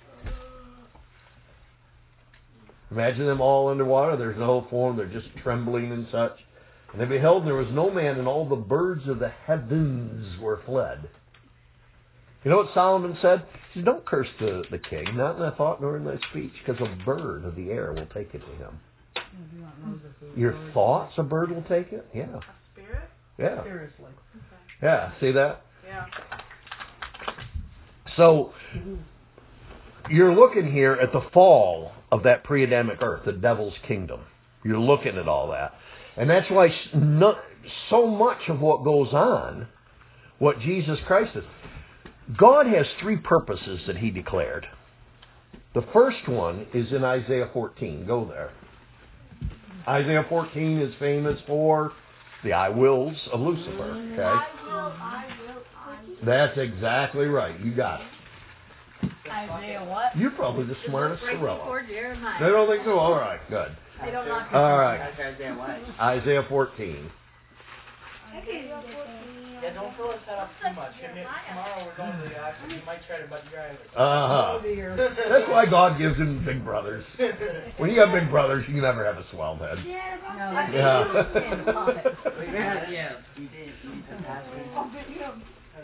Speaker 1: Imagine them all underwater. There's no form. They're just trembling and such. And they beheld, and there was no man, and all the birds of the heavens were fled. You know what Solomon said? He said, don't curse the king, not in thy thought nor in thy speech, because a bird of the air will take it to him. Your thoughts, a bird will take it? Yeah.
Speaker 3: A spirit?
Speaker 1: Yeah.
Speaker 5: Seriously.
Speaker 1: Yeah, see that?
Speaker 3: Yeah.
Speaker 1: So, you're looking here at the fall of that pre-Adamic earth, the devil's kingdom. You're looking at all that. And that's why so much of what goes on, what Jesus Christ is, God has three purposes that he declared. The first one is in Isaiah 14. Go there. Isaiah 14 is famous for the I wills of Lucifer. Okay?
Speaker 6: I will.
Speaker 1: That's exactly right. You got it.
Speaker 6: Isaiah what?
Speaker 1: You're probably the smartest
Speaker 4: Right
Speaker 1: gorilla.
Speaker 4: before Jeremiah.
Speaker 1: They don't think so? All right, good.
Speaker 4: They don't like
Speaker 1: All right.
Speaker 2: Isaiah what?
Speaker 1: Isaiah 14.
Speaker 7: Yeah, don't fill his head up too much. I mean, tomorrow we're going to the auction. He might try to butt drive it.
Speaker 1: Uh-huh. That's why God gives him big brothers. When you have big brothers, you can never have a swelled head.
Speaker 4: No,
Speaker 1: Yeah.
Speaker 2: Yeah, you did. You need to pass me.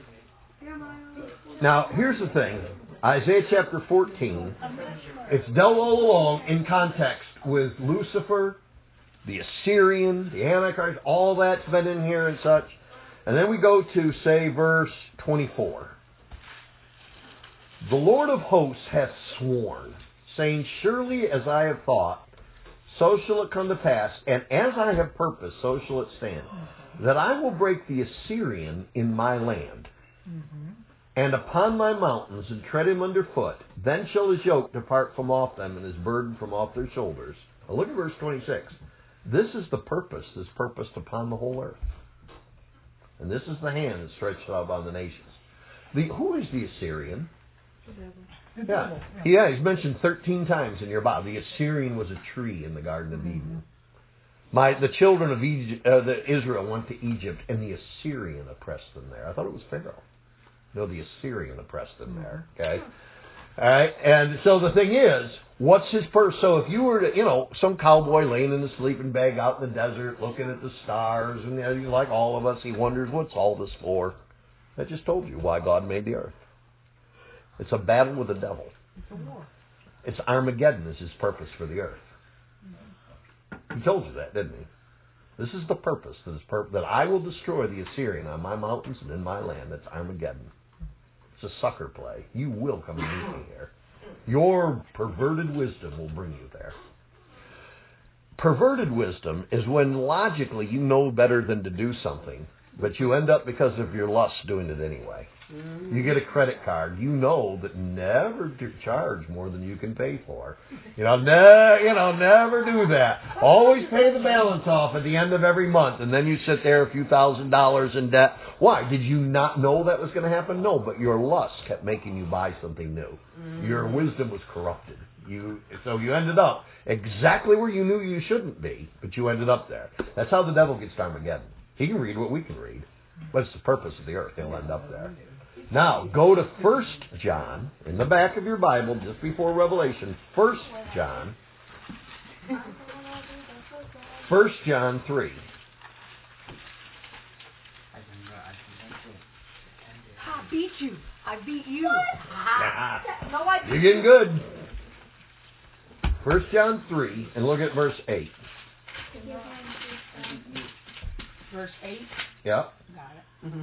Speaker 1: Now, here's the thing. Isaiah chapter 14, it's dealt all along in context with Lucifer, the Assyrian, the Antichrist, all that's been in here and such. And then we go to, say, verse 24. The Lord of hosts hath sworn, saying, surely as I have thought, so shall it come to pass, and as I have purposed, so shall it stand, that I will break the Assyrian in my land, and upon my mountains, and tread him under foot. Then shall his yoke depart from off them, and his burden from off their shoulders. Now look at verse 26. This is the purpose that's purposed upon the whole earth. And this is the hand that's stretched out on the nations. Who is the Assyrian?
Speaker 5: The devil.
Speaker 1: Yeah, he's mentioned 13 times in your Bible. The Assyrian was a tree in the Garden of Eden. The children of Israel went to Egypt, and the Assyrian oppressed them there. I thought it was Pharaoh. No, the Assyrian oppressed them there. Okay? All right? And so the thing is, what's his purpose? So if you were to, some cowboy laying in the sleeping bag out in the desert looking at the stars, and like all of us, he wonders, what's all this for? I just told you why God made the earth. It's a battle with the devil.
Speaker 5: It's a war.
Speaker 1: It's Armageddon is his purpose for the earth. He told you that, didn't he? This is the purpose, that I will destroy the Assyrian on my mountains and in my land. That's Armageddon. It's a sucker play. You will come and meet me here. Your perverted wisdom will bring you there. Perverted wisdom is when logically you know better than to do something, but you end up, because of your lust, doing it anyway. You get a credit card. You know that never to charge more than you can pay for. Never do that. Always pay the balance off at the end of every month, and then you sit there a few $1,000s in debt. Why? Did you not know that was going to happen? No, but your lust kept making you buy something new. Your wisdom was corrupted. So you ended up exactly where you knew you shouldn't be, but you ended up there. That's how the devil gets to Armageddon. He can read what we can read, but it's the purpose of the earth. He'll end up there. Now, go to 1 John, in the back of your Bible, just before Revelation, 1 John. 1 John 3.
Speaker 6: I beat you. I beat you.
Speaker 1: Nah.
Speaker 6: No, I
Speaker 1: You're getting good. 1 John 3, and look at verse 8.
Speaker 6: Verse 8.
Speaker 1: Yep.
Speaker 6: Got it.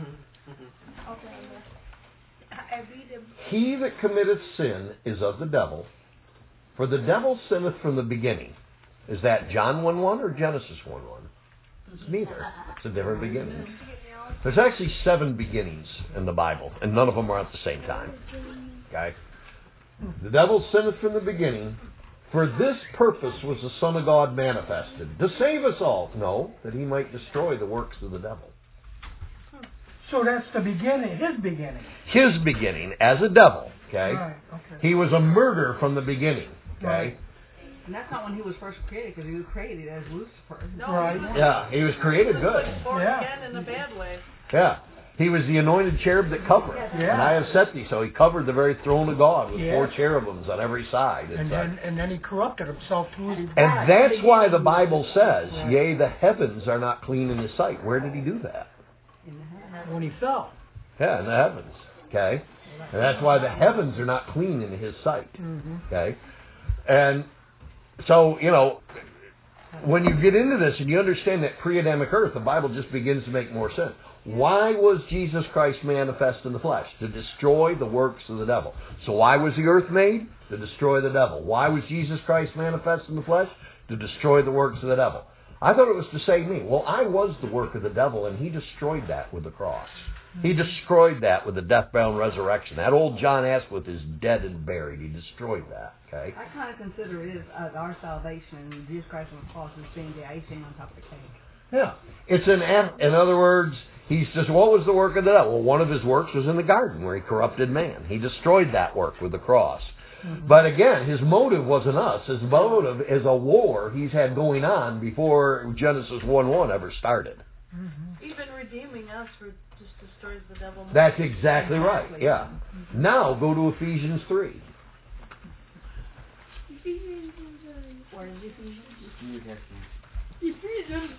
Speaker 3: I beat him.
Speaker 1: He that committeth sin is of the devil, for the devil sinneth from the beginning. Is that John 1:1 or Genesis 1:1? It's neither. It's a different beginning. There's actually 7 beginnings in the Bible, and none of them are at the same time. Okay? The devil sinneth from the beginning. For this purpose was the Son of God manifested, to save us all. No, that he might destroy the works of the devil.
Speaker 5: So that's the beginning, his beginning.
Speaker 1: His beginning as a devil. Okay?
Speaker 5: Right, okay.
Speaker 1: He was a murderer from the beginning. Okay?
Speaker 5: Right.
Speaker 4: And that's not when he was first created, because he was created as Lucifer.
Speaker 3: No,
Speaker 5: Right.
Speaker 1: Yeah, he was created good.
Speaker 3: Born
Speaker 5: Yeah.
Speaker 3: again in a bad way.
Speaker 1: Yeah. He was the anointed cherub that covered.
Speaker 5: Yeah.
Speaker 1: And I have set thee. So he covered the very throne of God with
Speaker 5: Yeah.
Speaker 1: 4 cherubims on every side.
Speaker 5: And then he corrupted himself through his
Speaker 1: And that's why the Bible says, yea, the heavens are not clean in his sight. Where did he do that?
Speaker 5: when he fell.
Speaker 1: Yeah, in the heavens. Okay? And that's why the heavens are not clean in his sight.
Speaker 5: Mm-hmm.
Speaker 1: Okay? And so, you know, when you get into this and you understand that pre-Adamic earth, the Bible just begins to make more sense. Why was Jesus Christ manifest in the flesh? To destroy the works of the devil. So why was the earth made? To destroy the devil. Why was Jesus Christ manifest in the flesh? To destroy the works of the devil. I thought it was to save me. Well, I was the work of the devil, and he destroyed that with the cross. He destroyed that with the death, burial, and resurrection. That old John Asquith is dead and buried. He destroyed that. Okay?
Speaker 4: I kind of consider it as our salvation, Jesus Christ on the cross, as being the icing on top of the cake.
Speaker 1: Yeah. It's in other words, he says, what was the work of the devil? Well, one of his works was in the garden where he corrupted man. He destroyed that work with the cross. But again, his motive wasn't us. His motive is a war he's had going on before Genesis 1:1 ever started.
Speaker 3: Even redeeming us just destroys the devil more.
Speaker 1: That's exactly right. Yeah. Now go to Ephesians 3.
Speaker 4: Where is Ephesians?
Speaker 2: New Testament.
Speaker 3: Ephesians.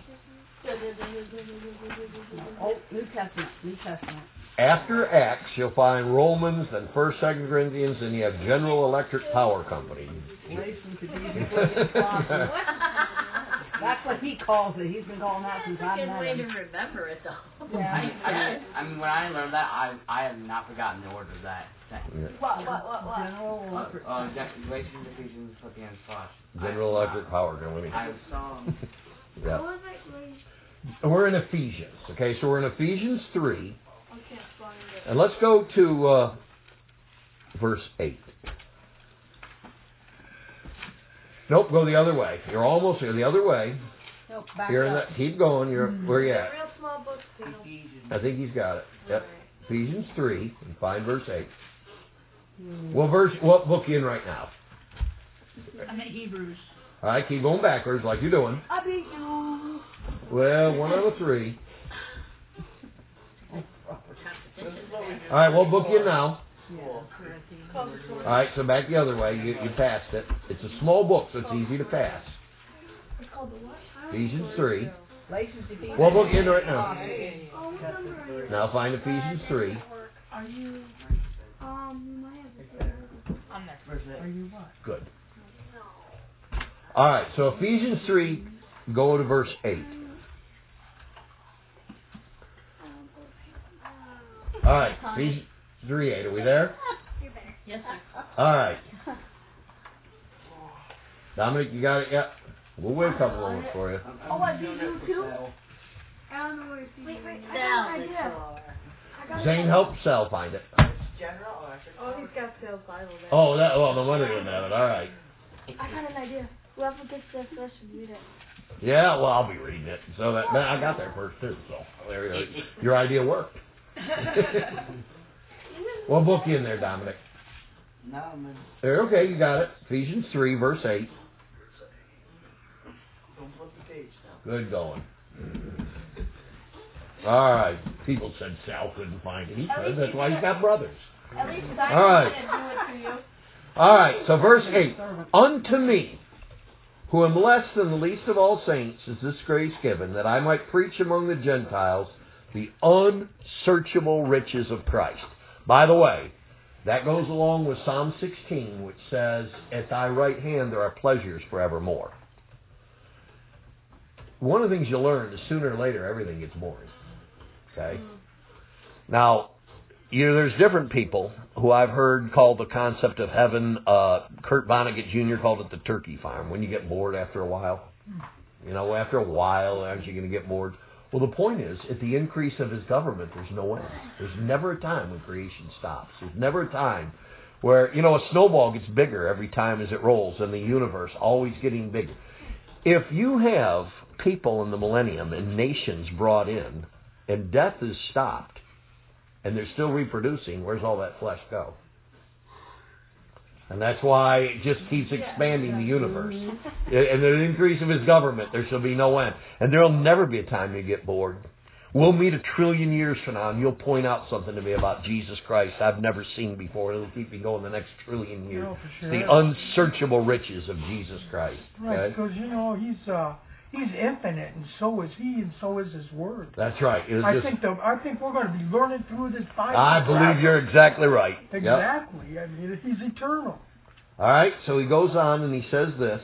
Speaker 4: Oh, New Testament. New Testament.
Speaker 1: After Acts, you'll find Romans, then 1st, 2nd Corinthians, and you have General Electric Power Company.
Speaker 4: Relation to Jesus Christ. That's what he calls it. He's been calling that since I've
Speaker 8: Good
Speaker 4: met
Speaker 8: way to
Speaker 4: him.
Speaker 8: remember it, though.
Speaker 4: Yeah.
Speaker 2: I mean, when I learned that, I have not forgotten the order of that sentence.
Speaker 3: What?
Speaker 4: General Electric.
Speaker 2: Galatians, Ephesians, Philippians, Colossians.
Speaker 1: General Electric Power Company.
Speaker 2: I saw.
Speaker 1: Yeah. We're in Ephesians. Okay, so we're in Ephesians 3.
Speaker 3: I can't find it.
Speaker 1: And let's go to verse 8. Nope, go the other way. You're almost here. The other way.
Speaker 4: Nope, back
Speaker 1: You're in
Speaker 4: up.
Speaker 1: that. Keep going. You're where you at?
Speaker 3: Real small books, Dino.
Speaker 1: I think he's got it. Yep.
Speaker 3: Alright.
Speaker 1: Ephesians 3 and find verse 8. What book you in right now?
Speaker 6: I'm at Hebrews.
Speaker 1: All right, keep going backwards like you're doing.
Speaker 6: I beat you.
Speaker 1: Well, 1 out of 3. All right, what book you in now? All right, so back the other way. You passed it. It's a small book, so it's easy to pass.
Speaker 3: It's called the what?
Speaker 1: Ephesians 3.
Speaker 4: Galatians, Ephesians.
Speaker 1: What book you in right now?
Speaker 3: Oh, what number are you?
Speaker 1: Now find Ephesians 3.
Speaker 3: Are you? You might have to say
Speaker 6: I'm there.
Speaker 4: Are you what?
Speaker 1: Good. All right, so Ephesians 3, go to verse 8. All right, Ephesians 3, 8. Are we there?
Speaker 8: Yes, sir.
Speaker 1: All right. Dominic, you got it yet? We'll wait a couple moments for you.
Speaker 3: Oh, I beat you too? I don't know where Ephesians is. I got an idea.
Speaker 1: Zane, help Sal find it.
Speaker 7: General Electric.
Speaker 3: Oh, he's got Sales Bible there.
Speaker 1: Oh, no wonder you have it. All right.
Speaker 9: I got an idea. Whoever gets there first should read it.
Speaker 1: Yeah, well, I'll be reading it. So that I got there first too. So there you go. Your idea worked. What book you in there, Dominic?
Speaker 2: No, man.
Speaker 1: There, okay, you got it. Ephesians 3, verse 8.
Speaker 7: Don't flip the page now.
Speaker 1: Good going. All right. People said Sal couldn't find it. He could. That's why he's got brothers.
Speaker 3: At least
Speaker 1: All right.
Speaker 3: I do it to you.
Speaker 1: All right, so verse 8. Unto me, who am less than the least of all saints, is this grace given, that I might preach among the Gentiles the unsearchable riches of Christ. By the way, that goes along with Psalm 16, which says, at thy right hand there are pleasures forevermore. One of the things you learn is sooner or later everything gets boring. Okay? Now, there's different people who I've heard call the concept of heaven, Kurt Vonnegut Jr. called it the turkey farm, when you get bored after a while. After a while, aren't you going to get bored? Well, the point is, at the increase of his government, there's no end. There's never a time when creation stops. There's never a time where, a snowball gets bigger every time as it rolls, and the universe always getting bigger. If you have people in the millennium and nations brought in, and death is stopped, and they're still reproducing, where's all that flesh go? And that's why it just keeps expanding the universe. And the increase of his government, there shall be no end. And there will never be a time you get bored. We'll meet 1 trillion years from now, and you'll point out something to me about Jesus Christ I've never seen before. It'll keep me going the next 1 trillion years.
Speaker 5: Sure.
Speaker 1: The unsearchable riches of Jesus Christ.
Speaker 5: Right, because, he's infinite, and so is he, and so is his word.
Speaker 1: That's right.
Speaker 5: I think we're going to be learning through this Bible.
Speaker 1: I believe you're exactly right.
Speaker 5: Exactly.
Speaker 1: Yep.
Speaker 5: I mean, he's eternal.
Speaker 1: All right, so he goes on and he says this.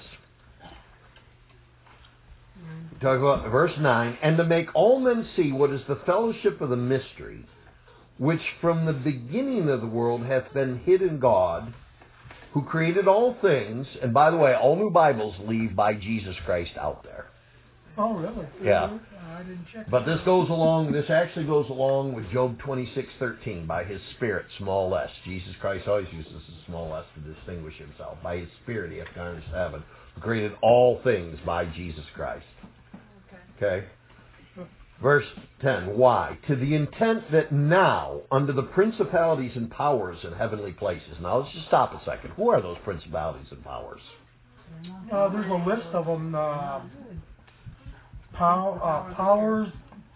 Speaker 1: Talk about verse 9. And to make all men see what is the fellowship of the mystery, which from the beginning of the world hath been hid in God, who created all things. And by the way, all new Bibles leave by Jesus Christ out there.
Speaker 5: Oh, really?
Speaker 1: Yeah.
Speaker 5: I didn't check.
Speaker 1: But this actually goes along with Job 26:13. By his Spirit, small s. Jesus Christ always uses a small s to distinguish himself. By his Spirit, he hath garnished heaven. Who created all things by Jesus Christ. Okay? Verse 10. Why? To the intent that now, under the principalities and powers in heavenly places. Now, let's just stop a second. Who are those principalities and powers?
Speaker 5: There's a list of them. Powers.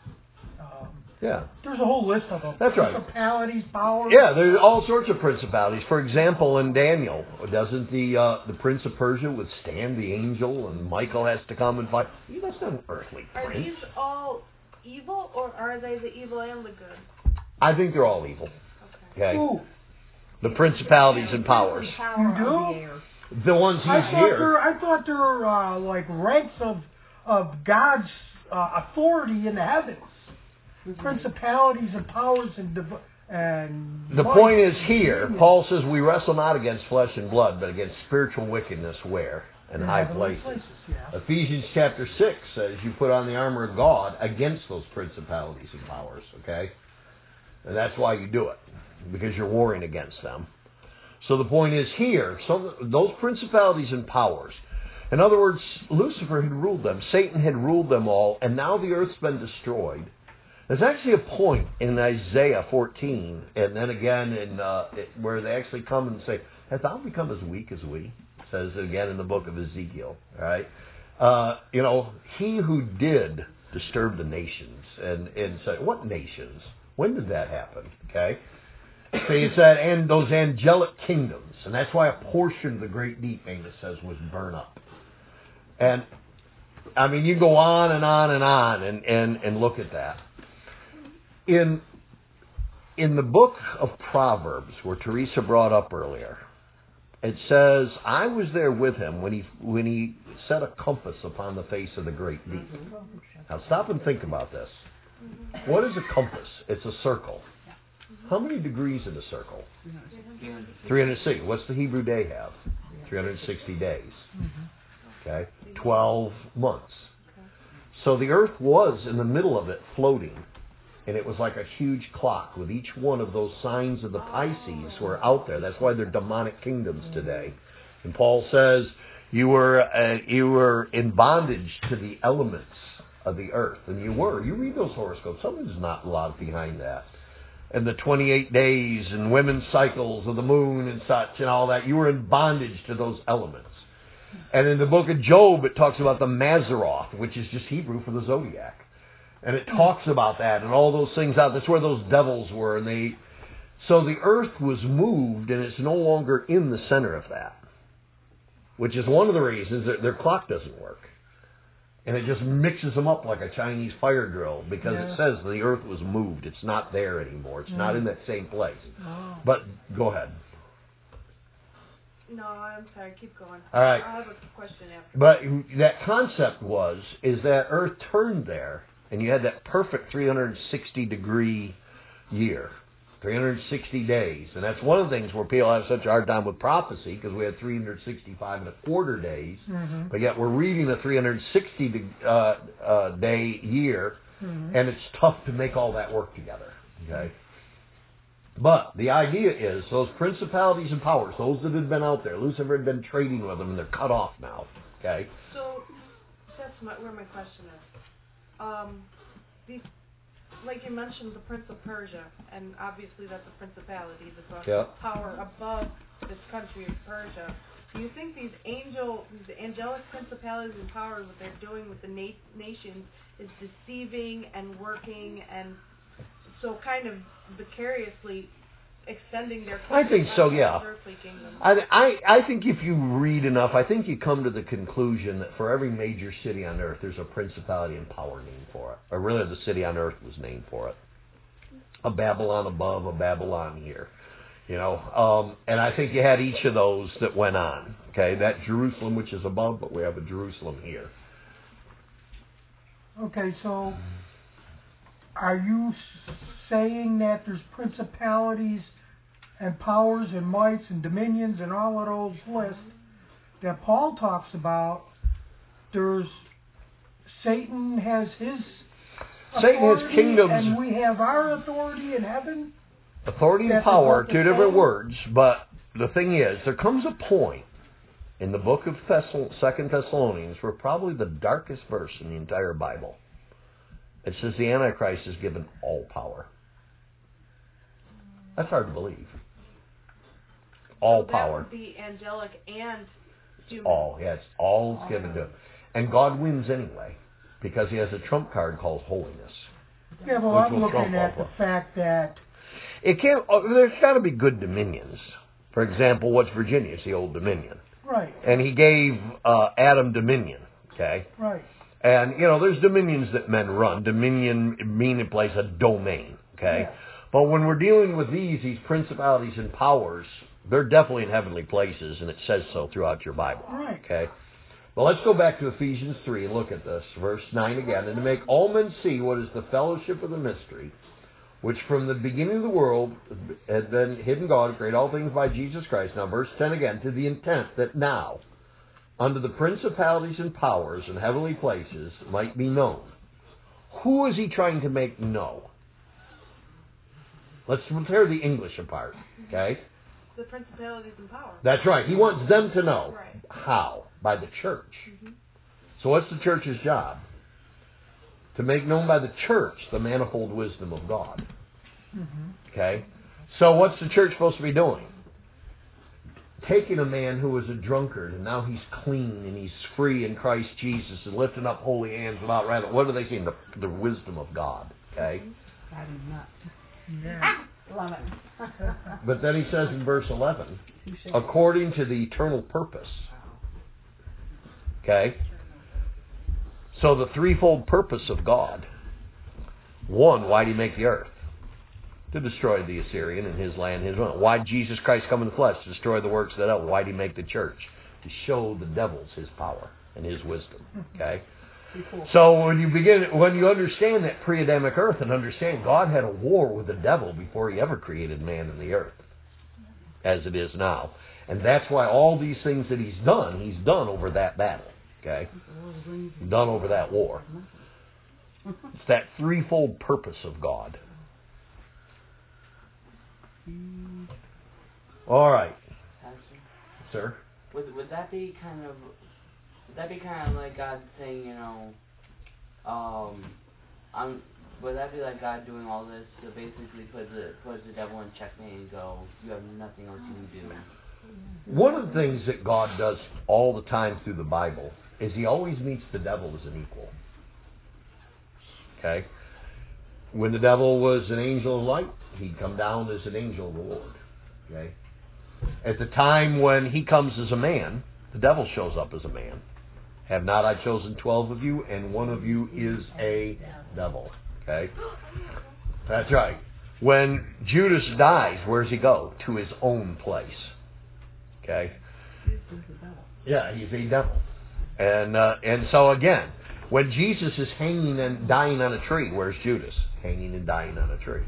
Speaker 1: Yeah.
Speaker 5: There's a whole list of them.
Speaker 1: That's right.
Speaker 5: Principalities, powers.
Speaker 1: Yeah, there's all sorts of principalities. For example, in Daniel, doesn't the Prince of Persia withstand the angel, and Michael has to come and fight? That's not an earthly
Speaker 3: Are
Speaker 1: prince.
Speaker 3: these all evil, or are they the evil and the good?
Speaker 1: I think they're all evil. Okay.
Speaker 5: Ooh.
Speaker 1: The principalities and powers.
Speaker 5: You do?
Speaker 1: The ones he's here.
Speaker 5: I thought there were like ranks of God's authority in the heavens. Principalities and powers and
Speaker 1: the point is here, Paul says we wrestle not against flesh and blood, but against spiritual wickedness where? In high places.
Speaker 5: Yeah.
Speaker 1: Ephesians chapter 6 says you put on the armor of God against those principalities and powers, okay? And that's why you do it, because you're warring against them. So the point is here, so those principalities and powers, in other words, Lucifer had ruled them, Satan had ruled them all, and now the earth's been destroyed. There's actually a point in Isaiah 14, and then again in where they actually come and say, "Hast thou become as weak as we?" It says it again in the book of Ezekiel. All right, he who did disturb the nations, and said, "What nations? When did that happen?" Okay, so he said, and those angelic kingdoms, and that's why a portion of the great deep, Amos says, was burned up. And I mean, you go on and on and on, and look at that. In the book of Proverbs, where Teresa brought up earlier, it says, "I was there with him when he set a compass upon the face of the great deep." Now stop and think about this. What is a compass? It's a circle. How many degrees in a circle? 360. What's the Hebrew day have? 360 days. Okay, 12 months. So the earth was in the middle of it, floating. And it was like a huge clock with each one of those signs of the Pisces were out there. That's why they're demonic kingdoms today. And Paul says you were in bondage to the elements of the earth. And you were. You read those horoscopes. Something's not a lot behind that. And the 28 days and women's cycles of the moon and such and all that. You were in bondage to those elements. And in the book of Job, it talks about the Mazzaroth, which is just Hebrew for the zodiac. And it talks about that and all those things out. That's where those devils were. And so the earth was moved, and it's no longer in the center of that, which is one of the reasons that their clock doesn't work. And it just mixes them up like a Chinese fire drill because it says the earth was moved. It's not there anymore. It's not in that same place.
Speaker 5: Oh.
Speaker 1: But go ahead.
Speaker 3: No, I'm sorry. Keep going.
Speaker 1: All right.
Speaker 3: I'll have a question after.
Speaker 1: But that concept is that earth turned there, and you had that perfect 360-degree year. 360 days. And that's one of the things where people have such a hard time with prophecy, because we had 365 and a quarter days, but yet we're reading a 360-day year, and it's tough to make all that work together. Okay? But the idea is those principalities and powers, those that had been out there, Lucifer had been trading with them, and they're cut off now. Okay?
Speaker 3: So that's where my question is. These, like you mentioned, the Prince of Persia, and obviously that's a principality, that's a power above this country of Persia. Do you think these angelic principalities and powers, what they're doing with the nations, is deceiving and working, and so kind of vicariously extending their kingdom?
Speaker 1: I think so, yeah.
Speaker 3: Earthly kingdom?
Speaker 1: I think if you read enough, I think you come to the conclusion that for every major city on earth, there's a principality and power named for it. Or really, the city on earth was named for it. A Babylon above, a Babylon here. You know, and I think you had each of those that went on. Okay, that Jerusalem, which is above, but we have a Jerusalem here.
Speaker 5: Okay, so are you saying that there's principalities and powers and mights and dominions and all of those lists that Paul talks about? There's Satan has his authority,
Speaker 1: kingdoms,
Speaker 5: and we have our authority in heaven.
Speaker 1: Authority and power, two different words, but the thing is, there comes a point in the book of 2 Thessalonians where probably the darkest verse in the entire Bible. It says the Antichrist is given all power. That's hard to believe. All power.
Speaker 3: That would be angelic and human.
Speaker 1: All, yes, all is given to him. And God wins anyway, because he has a trump card called holiness.
Speaker 5: Yeah, well, I'm looking at the fact that
Speaker 1: it can't. There's got to be good dominions. For example, what's Virginia? It's the old Dominion.
Speaker 5: Right.
Speaker 1: And he gave Adam dominion. Okay.
Speaker 5: Right.
Speaker 1: And you know, there's dominions that men run. Dominion mean in place a domain. Okay.
Speaker 5: Yeah.
Speaker 1: But when we're dealing with these principalities and powers, they're definitely in heavenly places, and it says so throughout your Bible.
Speaker 5: Right.
Speaker 1: Okay. Well, let's go back to Ephesians 3 and look at this, verse 9 again. And to make all men see what is the fellowship of the mystery, which from the beginning of the world had been hidden God, created all things by Jesus Christ. Now, verse 10 again, to the intent that now, under the principalities and powers in heavenly places, might be known. Who is he trying to make know? Let's tear the English apart, okay?
Speaker 3: The principalities and powers.
Speaker 1: That's right. He wants them to know.
Speaker 3: Right.
Speaker 1: How? By the church. So what's the church's job? To make known by the church the manifold wisdom of God. Okay? So what's the church supposed to be doing? Taking a man who was a drunkard, and now he's clean, and he's free in Christ Jesus, and lifting up holy hands without wrath. What are they saying? The wisdom of God. Okay?
Speaker 5: yeah.
Speaker 4: Love it.
Speaker 1: But then he says in verse 11, according to the eternal purpose. Okay? So the threefold purpose of God. One, why did he make the earth? To destroy the Assyrian and his land, his own. Why did Jesus Christ come in the flesh? To destroy the works of the devil. Why did he make the church? To show the devils his power and his wisdom. Okay? So when you understand that pre-Adamic earth and understand God had a war with the devil before he ever created man and the earth, as it is now. And that's why all these things that he's done over that battle. Okay? Done over that war. It's that threefold purpose of God. All right. Sir?
Speaker 2: Would that be kind of like God saying, you know, would that be like God doing all this to basically put the devil in checkmate and go, you have nothing else you can do?
Speaker 1: One of the things that God does all the time through the Bible is he always meets the devil as an equal. Okay? When the devil was an angel of light, he'd come down as an angel of the Lord. Okay? At the time when he comes as a man, the devil shows up as a man. Have not I chosen 12 of you, and one of you is a devil. Okay? That's right. When Judas dies, where does he go? To his own place. Okay? Yeah, he's a devil. And so again, when Jesus is hanging and dying on a tree, where's Judas? Hanging and dying on a tree.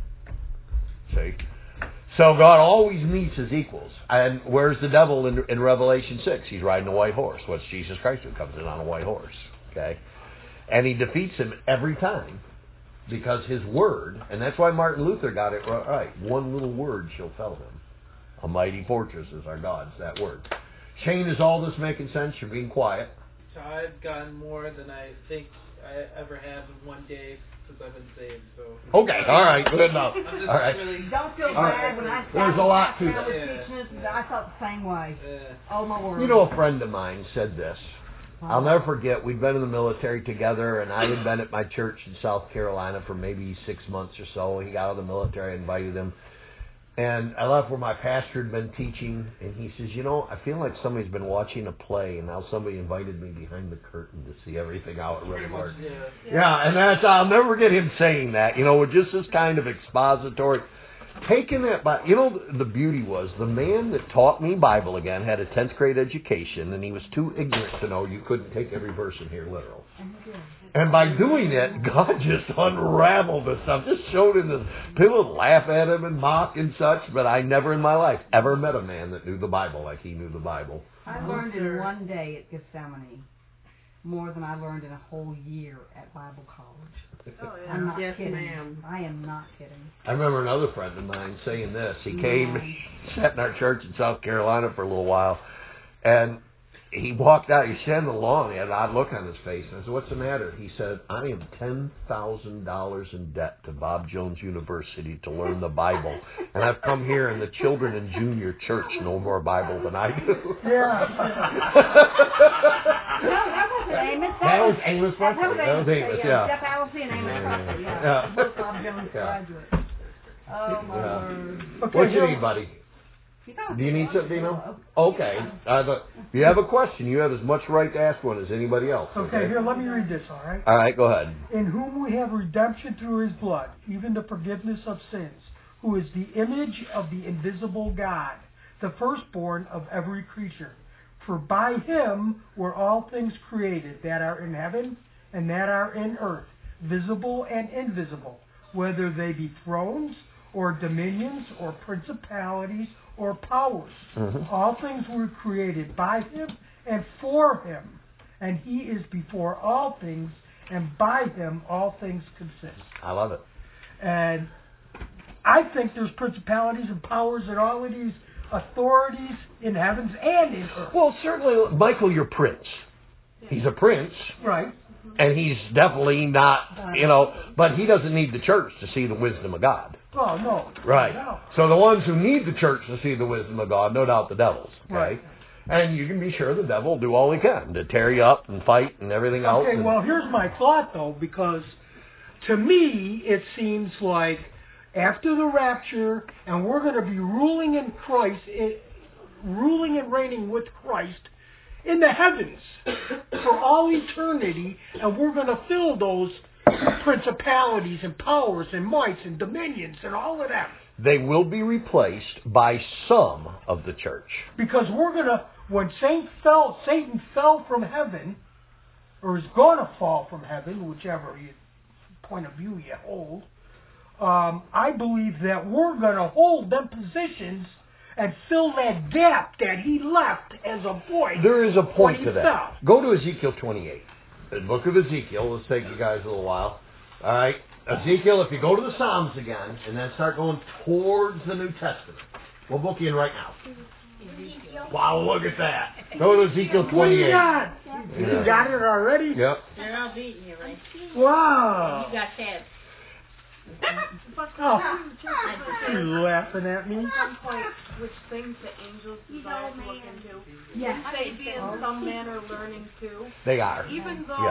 Speaker 1: See? So God always meets his equals. And where's the devil in Revelation 6? He's riding a white horse. What's Jesus Christ who comes in on a white horse? Okay? And he defeats him every time because his word, and that's why Martin Luther got it right. One little word shall fell him. A mighty fortress is our God's, that word. Shane, is all this making sense? You're being quiet.
Speaker 7: So I've gotten more than I think I ever have in one day since I've been saved. So
Speaker 1: Okay, all right, good enough.
Speaker 7: I'm just
Speaker 1: All right.
Speaker 7: really.
Speaker 4: Don't feel
Speaker 1: All right.
Speaker 4: bad when I
Speaker 1: There's a lot to
Speaker 4: I
Speaker 1: that.
Speaker 4: was teaching this, I felt the same way. Oh my word.
Speaker 1: You know, a friend of mine said this. I'll never forget, we'd been in the military together, and I had been at my church in South Carolina for maybe 6 months or so. He got out of the military, I invited him. And I left where my pastor had been teaching, and he says, you know, I feel like somebody's been watching a play, and now somebody invited me behind the curtain to see everything how it really works. Yeah, and I'll never forget him saying that, you know, with just this kind of expository. Taking that by, you know, the beauty was the man that taught me Bible again had a 10th grade education, and he was too ignorant to know you couldn't take every verse in here literal. And by doing it, God just unraveled the stuff, just showed him this. People would laugh at him and mock and such, but I never in my life ever met a man that knew the Bible like he knew the Bible.
Speaker 4: I learned in one day at Gethsemane more than I learned in a whole year at Bible college.
Speaker 3: Oh, yeah.
Speaker 4: I'm not
Speaker 3: Yes,
Speaker 4: kidding.
Speaker 3: ma'am.
Speaker 4: I am not kidding.
Speaker 1: I remember another friend of mine saying this. He came, sat in our church in South Carolina for a little while, and he walked out. He sat on the lawn. He had an odd look on his face. And I said, what's the matter? He said, I am $10,000 in debt to Bob Jones University to learn the Bible. And I've come here, and the children in junior church know more Bible than I do.
Speaker 4: No, that wasn't Amos.
Speaker 1: That was Amos
Speaker 4: That
Speaker 1: Presley. That was Amos, yeah.
Speaker 4: Jeff Allison and Amos Presley, yeah.
Speaker 1: Yeah.
Speaker 4: Both Bob Jones graduates. Oh, my word.
Speaker 5: Okay,
Speaker 1: What you
Speaker 5: here-
Speaker 1: need, buddy? Do you need something, Dino? Okay. If you have a question, you have as much right to ask one as anybody else.
Speaker 5: Okay, here, let me read this, all right?
Speaker 1: All right, go ahead.
Speaker 5: In whom we have redemption through his blood, even the forgiveness of sins, who is the image of the invisible God, the firstborn of every creature. For by him were all things created that are in heaven and that are in earth, visible and invisible, whether they be thrones or dominions or principalities or powers. All things were created by him and for him, and he is before all things, and by him all things consist.
Speaker 1: I love it.
Speaker 5: And I think there's principalities and powers and all of these authorities in heavens and in earth.
Speaker 1: Well, certainly, Michael, you're prince. He's a prince,
Speaker 5: Right.
Speaker 1: and he's definitely not, you know, but he doesn't need the church to see the wisdom of God.
Speaker 5: Oh, no.
Speaker 1: Right.
Speaker 5: No.
Speaker 1: So the ones who need the church to see the wisdom of God, no doubt the devils. Okay.
Speaker 5: Right.
Speaker 1: And you can be sure the devil will do all he can to tear you up and fight and everything else.
Speaker 5: Okay,
Speaker 1: and-
Speaker 5: well, here's my thought, though, because to me, it seems like after the rapture, and we're going to be ruling in Christ, ruling and reigning with Christ in the heavens for all eternity, and we're going to fill those principalities and powers and mights and dominions and all of that.
Speaker 1: They will be replaced by some of the church.
Speaker 5: Because we're going to, when Satan fell from heaven, or is going to fall from heaven, whichever point of view you hold, I believe that we're going to hold them positions and fill that gap that he left as a void.
Speaker 1: There is a point
Speaker 5: when he
Speaker 1: to that.
Speaker 5: fell.
Speaker 1: Go to Ezekiel 28. The book of Ezekiel. Let's take you guys a little while. All right. Ezekiel, if you go to the Psalms again and then start going towards the New Testament. We'll book you in right now. Wow, look at that. Go to Ezekiel
Speaker 5: What do
Speaker 1: 28.
Speaker 5: you got? You got it already?
Speaker 1: Yep.
Speaker 8: They're all beating you, right?
Speaker 5: Wow.
Speaker 8: You got tabs.
Speaker 5: Oh, you laughing at me?
Speaker 3: At some point, which things the angels desire to look into.
Speaker 4: Yes.
Speaker 3: Would they be in some manner learning too?
Speaker 1: They are.
Speaker 3: Even though
Speaker 1: Yeah.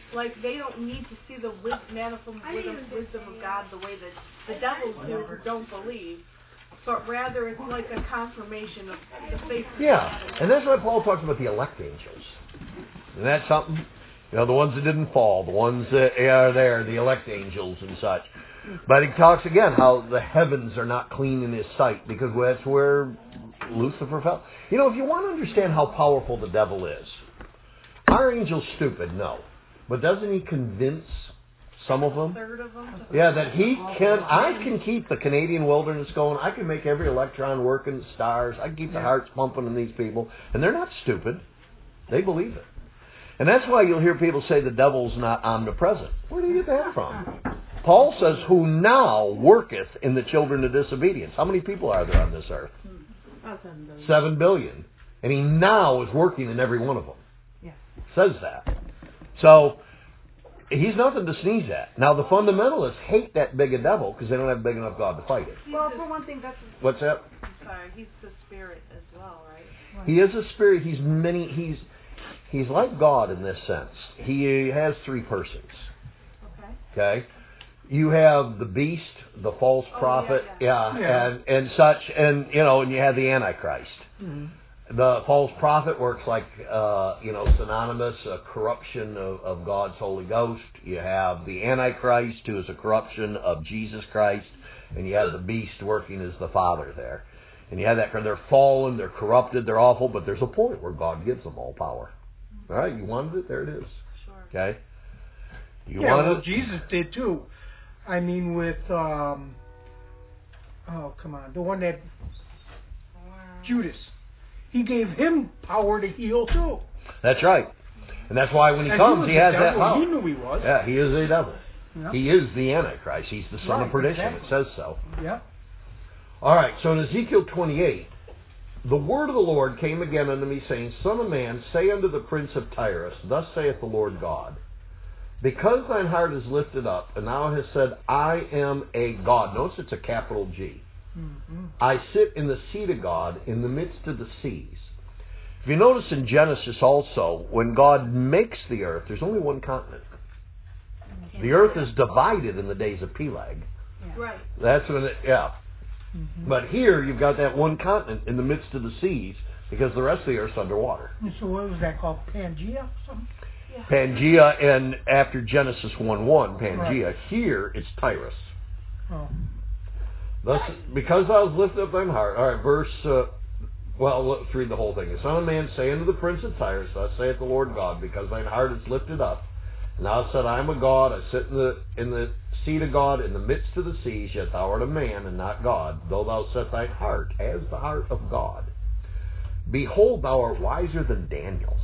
Speaker 3: like they don't need to see the manifold wisdom of God the way that the devils do who don't believe, but rather it's like a confirmation of the faith.
Speaker 1: Yeah, and that's why Paul talks about the elect angels. Isn't that something? You know, the ones that didn't fall, the ones that are there, the elect angels and such. But he talks again how the heavens are not clean in his sight, because that's where Lucifer fell. You know, if you want to understand how powerful the devil is, are angels stupid? No. But doesn't he convince some of them?
Speaker 3: Third of them.
Speaker 1: Yeah, that I can keep the Canadian wilderness going. I can make every electron work in the stars. I can keep the hearts pumping in these people. And they're not stupid. They believe it. And that's why you'll hear people say the devil's not omnipresent. Where do you get that from? Paul says, who now worketh in the children of disobedience. How many people are there on this earth? 7 billion. And he now is working in every one of them.
Speaker 4: Yes.
Speaker 1: Says that. So, he's nothing to sneeze at. Now, the fundamentalists hate that big a devil because they don't have a big enough God to fight it.
Speaker 3: Well, for one thing, that's...
Speaker 1: What's that?
Speaker 3: I'm sorry, he's the spirit as well, right?
Speaker 1: He is a spirit. He's like God in this sense. He has 3 persons. Okay? You have the beast, the false prophet, and such, and and you have the Antichrist. Mm-hmm. The false prophet works like synonymous, a corruption of God's Holy Ghost. You have the Antichrist, who is a corruption of Jesus Christ, and you have the beast working as the Father there. And you have that, they're fallen, they're corrupted, they're awful, but there's a point where God gives them all power. All right, you wanted it, there it is.
Speaker 3: Sure.
Speaker 1: Okay?
Speaker 5: Jesus did too. I mean, with the one that Judas, he gave him power to heal too.
Speaker 1: That's right, and that's why when he comes, he has that power.
Speaker 5: He knew he was.
Speaker 1: Yeah, he is a devil.
Speaker 5: Yeah.
Speaker 1: He is the Antichrist. He's the son of perdition. Exactly. It says so.
Speaker 5: Yeah.
Speaker 1: All right. So in Ezekiel 28, the word of the Lord came again unto me, saying, Son of man, say unto the prince of Tyrus, Thus saith the Lord God. Because thine heart is lifted up, and thou hast said, I am a God. Notice it's a capital G. Mm-hmm. I sit in the seat of God in the midst of the seas. If you notice in Genesis also, when God makes the earth, there's only one continent. The earth is divided in the days of Peleg.
Speaker 3: Yeah. Right.
Speaker 1: That's when Mm-hmm. But here you've got that one continent in the midst of the seas, because the rest of the earth's underwater.
Speaker 5: And so what was that called? Pangea or something?
Speaker 1: Pangea, and after Genesis 1:1, Pangea. Right. Here, it's Tyrus.
Speaker 5: Oh.
Speaker 1: Thus, because thou hast lifted up thine heart. All right, verse... let's read the whole thing. The Son of Man, say unto the prince of Tyrus, Thus saith the Lord God, because thine heart is lifted up, and thou hast said, I am a God, I sit in the seat of God, in the midst of the seas, yet thou art a man, and not God, though thou set thine heart as the heart of God. Behold, thou art wiser than Daniel.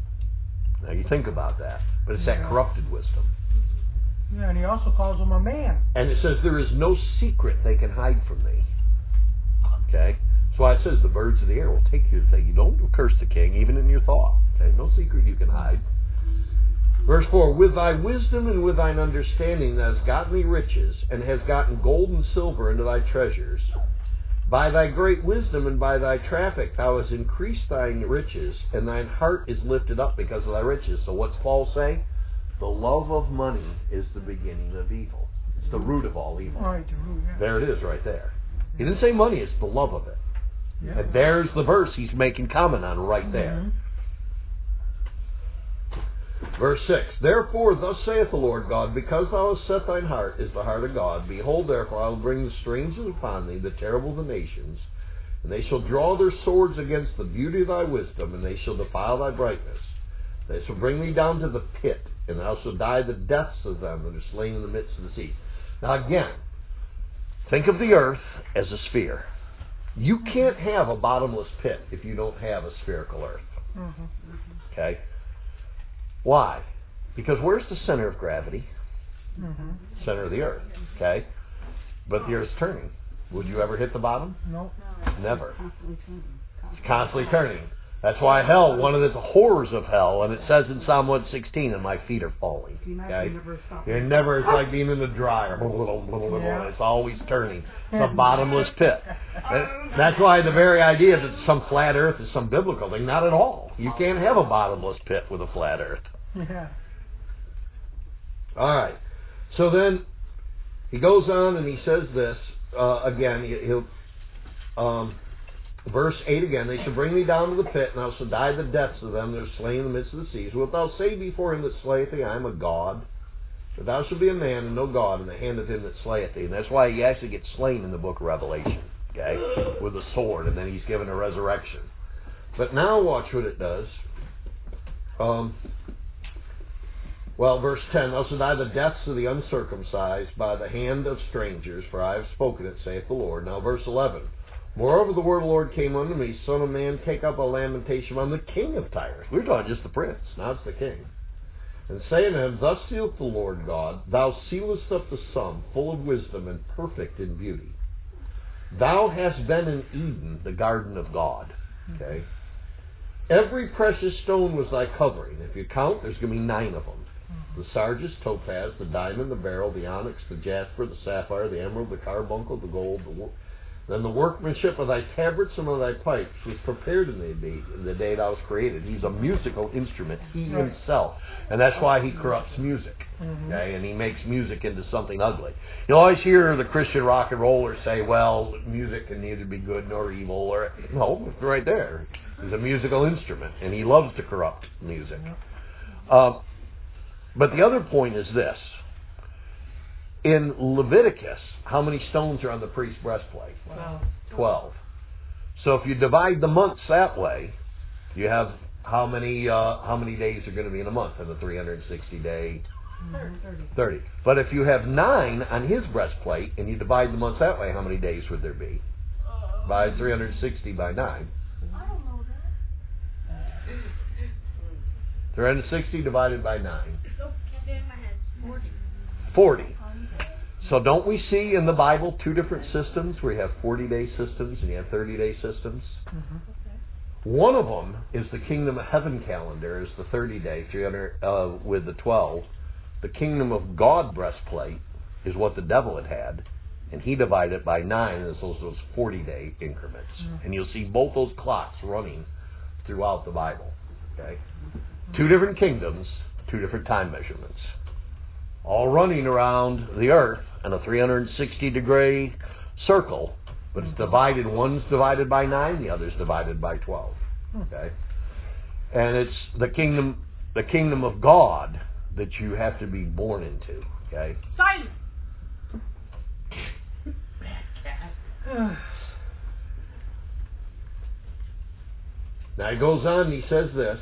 Speaker 1: Now you think about that, but it's that corrupted wisdom.
Speaker 5: Yeah, and he also calls him a man.
Speaker 1: And it says, there is no secret they can hide from thee. Okay? That's why it says, the birds of the air will take you to say, you don't curse the king, even in your thought. Okay? No secret you can hide. Verse 4, With thy wisdom and with thine understanding thou hast gotten thee riches, and hast gotten gold and silver into thy treasures. By thy great wisdom and by thy traffic thou hast increased thine riches, and thine heart is lifted up because of thy riches. So what's Paul say? The love of money is the beginning of evil. It's the root of all evil.
Speaker 5: Right, the root, yeah.
Speaker 1: There it is right there. He didn't say money, it's the love of it.
Speaker 5: Yeah.
Speaker 1: And there's the verse he's making comment on right there.
Speaker 5: Mm-hmm.
Speaker 1: Verse 6, Therefore thus saith the Lord God, because thou hast set thine heart is the heart of God, behold, therefore I will bring the strangers upon thee, the terrible of the nations, and they shall draw their swords against the beauty of thy wisdom, and they shall defile thy brightness. They shall bring thee down to the pit, and thou shalt die the deaths of them that are slain in the midst of the sea. Now again, think of the earth as a sphere. You can't have a bottomless pit if you don't have a spherical earth.
Speaker 5: Mm-hmm.
Speaker 1: Okay? Why? Because where's the center of gravity?
Speaker 5: Mm-hmm.
Speaker 1: Center of the earth. Okay? But the earth's turning. Would you ever hit the bottom?
Speaker 5: No.
Speaker 1: Never. It's constantly turning. That's why hell, one of the horrors of hell, and it says in Psalm 116, and my feet are falling. Okay? You're never, it's like being in the dryer. It's always turning. It's a bottomless pit. That's why the very idea that some flat earth is some biblical thing, not at all. You can't have a bottomless pit with a flat earth.
Speaker 5: Yeah.
Speaker 1: All right. So then he goes on and he says this again. Verse 8 again. They shall bring thee down to the pit, and thou shalt die the deaths of them that are slain in the midst of the seas. Wilt thou say before him that slayeth thee, I am a god? But thou shalt be a man and no god in the hand of him that slayeth thee. And that's why he actually gets slain in the book of Revelation, okay, with a sword, and then he's given a resurrection. But now watch what it does. Verse 10, thou shalt die the deaths of the uncircumcised by the hand of strangers, for I have spoken it, saith the Lord. Now verse 11, moreover the word of the Lord came unto me, Son of man, take up a lamentation on the king of Tyre. We're talking just the prince, now it's the king. And say unto him, thus saith the Lord God, thou sealest up the sum, full of wisdom and perfect in beauty. Thou hast been in Eden, the garden of God. Okay? Every precious stone was thy covering. If you count, there's going to be 9 of them. The sardius, topaz, the diamond, the beryl, the onyx, the jasper, the sapphire, the emerald, the carbuncle, the gold, then the workmanship of thy tabrets and of thy pipes was prepared in the day thou was created. He's a musical instrument, he himself. And that's why he corrupts music. Okay? And he makes music into something ugly. You always hear the Christian rock and rollers say, well, music can neither be good nor evil. Or no, it's right there. He's a musical instrument, and he loves to corrupt music. But the other point is this. In Leviticus, how many stones are on the priest's breastplate? 12. So if you divide the months that way, you have how many days are going to be in a month in a 360-day? 30. But if you have 9 on his breastplate and you divide the months that way, how many days would there be? By 360 by 9.
Speaker 9: I don't know that.
Speaker 1: 360 divided by 9.
Speaker 9: Nope, can't get it in my head.
Speaker 1: 40. So don't we see in the Bible 2 different systems where you have 40-day systems and you have 30-day systems? One of them is the Kingdom of Heaven calendar, is the 30-day, 300 with the 12. The Kingdom of God breastplate is what the devil had, and he divided it by 9, and those 40-day increments. And you'll see both those clocks running throughout the Bible. Okay, 2 different kingdoms, 2 different time measurements, all running around the earth in a 360-degree circle, but it's divided. One's divided by 9, the other's divided by 12. Okay, and it's the kingdom of God that you have to be born into. Okay.
Speaker 6: Silence.
Speaker 1: Now he goes on and he says this.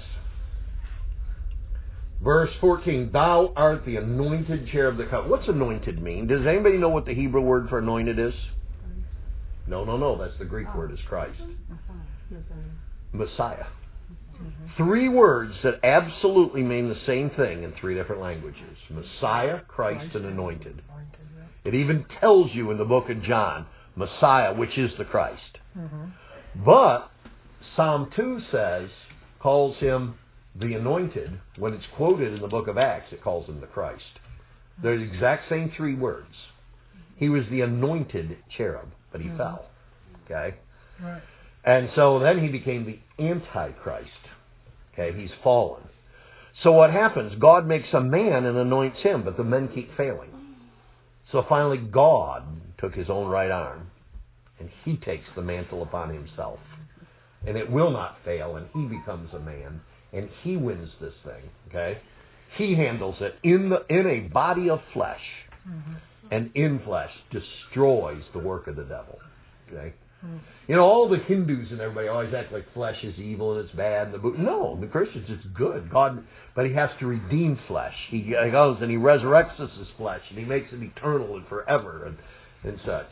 Speaker 1: Verse 14, thou art the anointed cherub that comes. What's anointed mean? Does anybody know what the Hebrew word for anointed is? No. That's the Greek word, is Christ. Messiah. 3 words that absolutely mean the same thing in 3 different languages. Messiah, Christ, and anointed. It even tells you in the book of John, Messiah, which is the Christ. But Psalm 2 calls him the anointed. When it's quoted in the book of Acts, it calls him the Christ. They're the exact same 3 words. He was the anointed cherub, but he fell. Okay?
Speaker 5: Right.
Speaker 1: And so then he became the Antichrist. Okay? He's fallen. So what happens? God makes a man and anoints him, but the men keep failing. So finally God took his own right arm, and he takes the mantle upon himself. And it will not fail, and he becomes a man. And he wins this thing, okay? He handles it in a body of flesh, and in flesh destroys the work of the devil, okay? You know, all the Hindus and everybody always act like flesh is evil and it's bad. No, the Christians, it's good. God, but he has to redeem flesh. He goes and he resurrects us as flesh, and he makes it eternal and forever and such.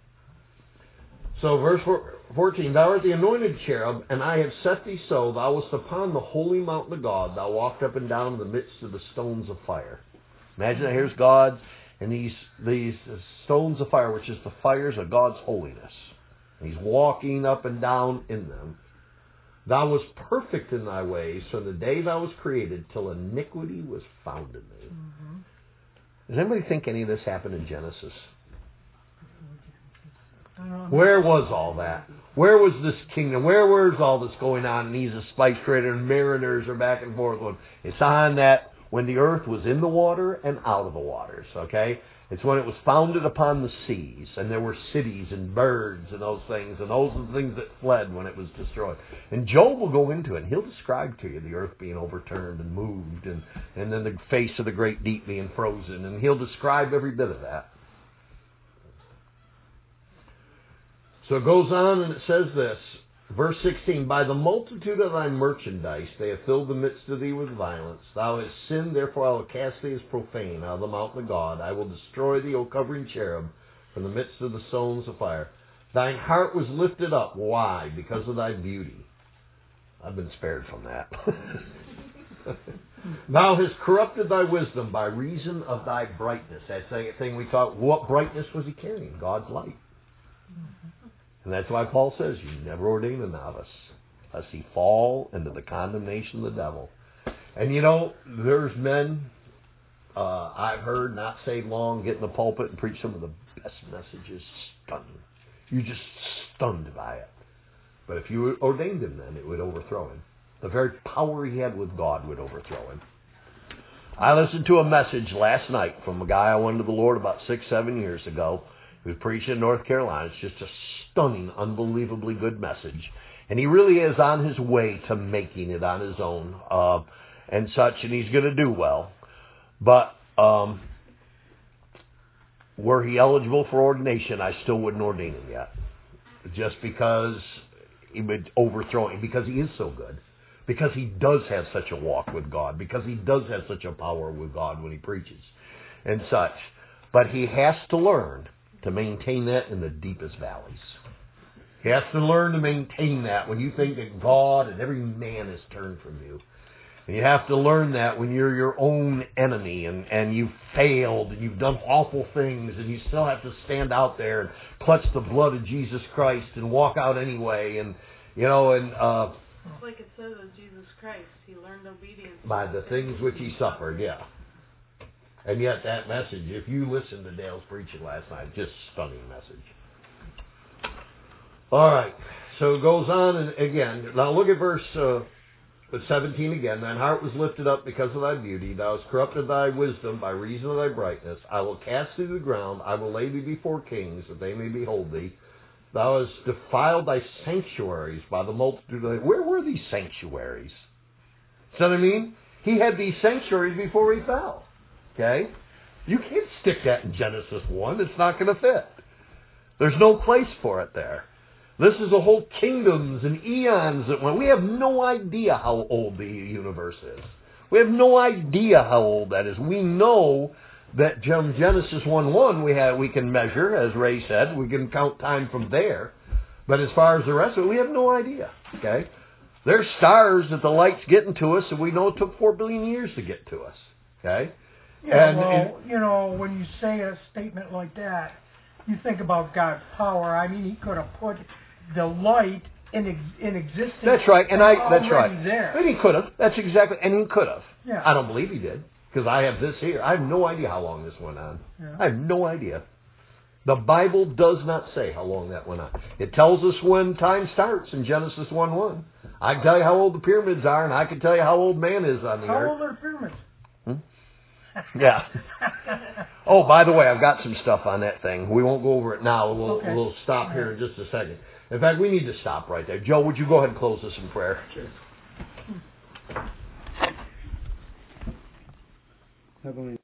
Speaker 1: So verse 14, thou art the anointed cherub, and I have set thee so, thou wast upon the holy mountain of God, thou walked up and down in the midst of the stones of fire. Imagine that here's God, and these stones of fire, which is the fires of God's holiness. And he's walking up and down in them. Thou wast perfect in thy ways from the day thou was created till iniquity was found in thee. Does anybody think any of this happened in Genesis? Where was all that? Where was this kingdom? Where was all this going on? And he's a spice trader, and mariners are back and forth going, it's on that when the earth was in the water and out of the waters, okay? It's when it was founded upon the seas, and there were cities and birds and those things, and those are the things that fled when it was destroyed. And Job will go into it, and he'll describe to you the earth being overturned and moved, and then the face of the great deep being frozen, and he'll describe every bit of that. So it goes on, and it says this, verse 16, by the multitude of thy merchandise they have filled the midst of thee with violence. Thou hast sinned, therefore I will cast thee as profane out of the mountain of God. I will destroy thee, O covering cherub, from the midst of the stones of fire. Thine heart was lifted up. Why? Because of thy beauty. I've been spared from that. Thou hast corrupted thy wisdom by reason of thy brightness. That thing we talked, what brightness was he carrying? God's light. And that's why Paul says, you never ordain a novice, lest he fall into the condemnation of the devil. And you know, there's men I've heard, not saved long, get in the pulpit and preach some of the best messages. Stunning. You're just stunned by it. But if you ordained him then, it would overthrow him. The very power he had with God would overthrow him. I listened to a message last night from a guy I went to the Lord about 6-7 years ago. He was preaching in North Carolina. It's just a stunning, unbelievably good message. And he really is on his way to making it on his own and such, and he's going to do well. But were he eligible for ordination, I still wouldn't ordain him yet. Just because he would overthrow him, because he is so good. Because he does have such a walk with God. Because he does have such a power with God when he preaches and such. But he has to learn to maintain that in the deepest valleys. He has to learn to maintain that when you think that God and every man has turned from you. And you have to learn that when you're your own enemy and you've failed and you've done awful things and you still have to stand out there and clutch the blood of Jesus Christ and walk out anyway. And, you know, and
Speaker 3: like it says of Jesus Christ, he learned obedience
Speaker 1: by the things which he suffered, yeah. And yet that message, if you listened to Dale's preaching last night, just stunning message. All right, so it goes on, and again, now look at verse 17 again. Thine heart was lifted up because of thy beauty. Thou hast corrupted thy wisdom by reason of thy brightness. I will cast thee to the ground. I will lay thee before kings, that they may behold thee. Thou hast defiled thy sanctuaries by the multitude of thy... Where were these sanctuaries? See what I mean? He had these sanctuaries before he fell. Okay? You can't stick that in Genesis 1. It's not going to fit. There's no place for it there. This is a whole kingdoms and eons that went. We have no idea how old the universe is. We have no idea how old that is. We know that Genesis 1:1 we can measure, as Ray said. We can count time from there. But as far as the rest of it, we have no idea. Okay? There's stars that the light's getting to us, and we know it took 4 billion years to get to us. Okay?
Speaker 5: Yeah, well, you know, when you say a statement like that, you think about God's power. I mean, he could have put the light in existence.
Speaker 1: That's right, and that's right.
Speaker 5: There.
Speaker 1: And he could have. That's exactly, and he could have.
Speaker 5: Yeah.
Speaker 1: I don't believe he did, because I have this here. I have no idea how long this went on.
Speaker 5: Yeah.
Speaker 1: I have no idea. The Bible does not say how long that went on. It tells us when time starts in Genesis 1:1. I can tell you how old the pyramids are, and I can tell you how old man is on the earth.
Speaker 5: How old are the pyramids?
Speaker 1: Yeah. Oh, by the way, I've got some stuff on that thing. We won't go over it now. We'll stop here in just a second. In fact, we need to stop right there. Joe, would you go ahead and close us in prayer?
Speaker 10: Sure.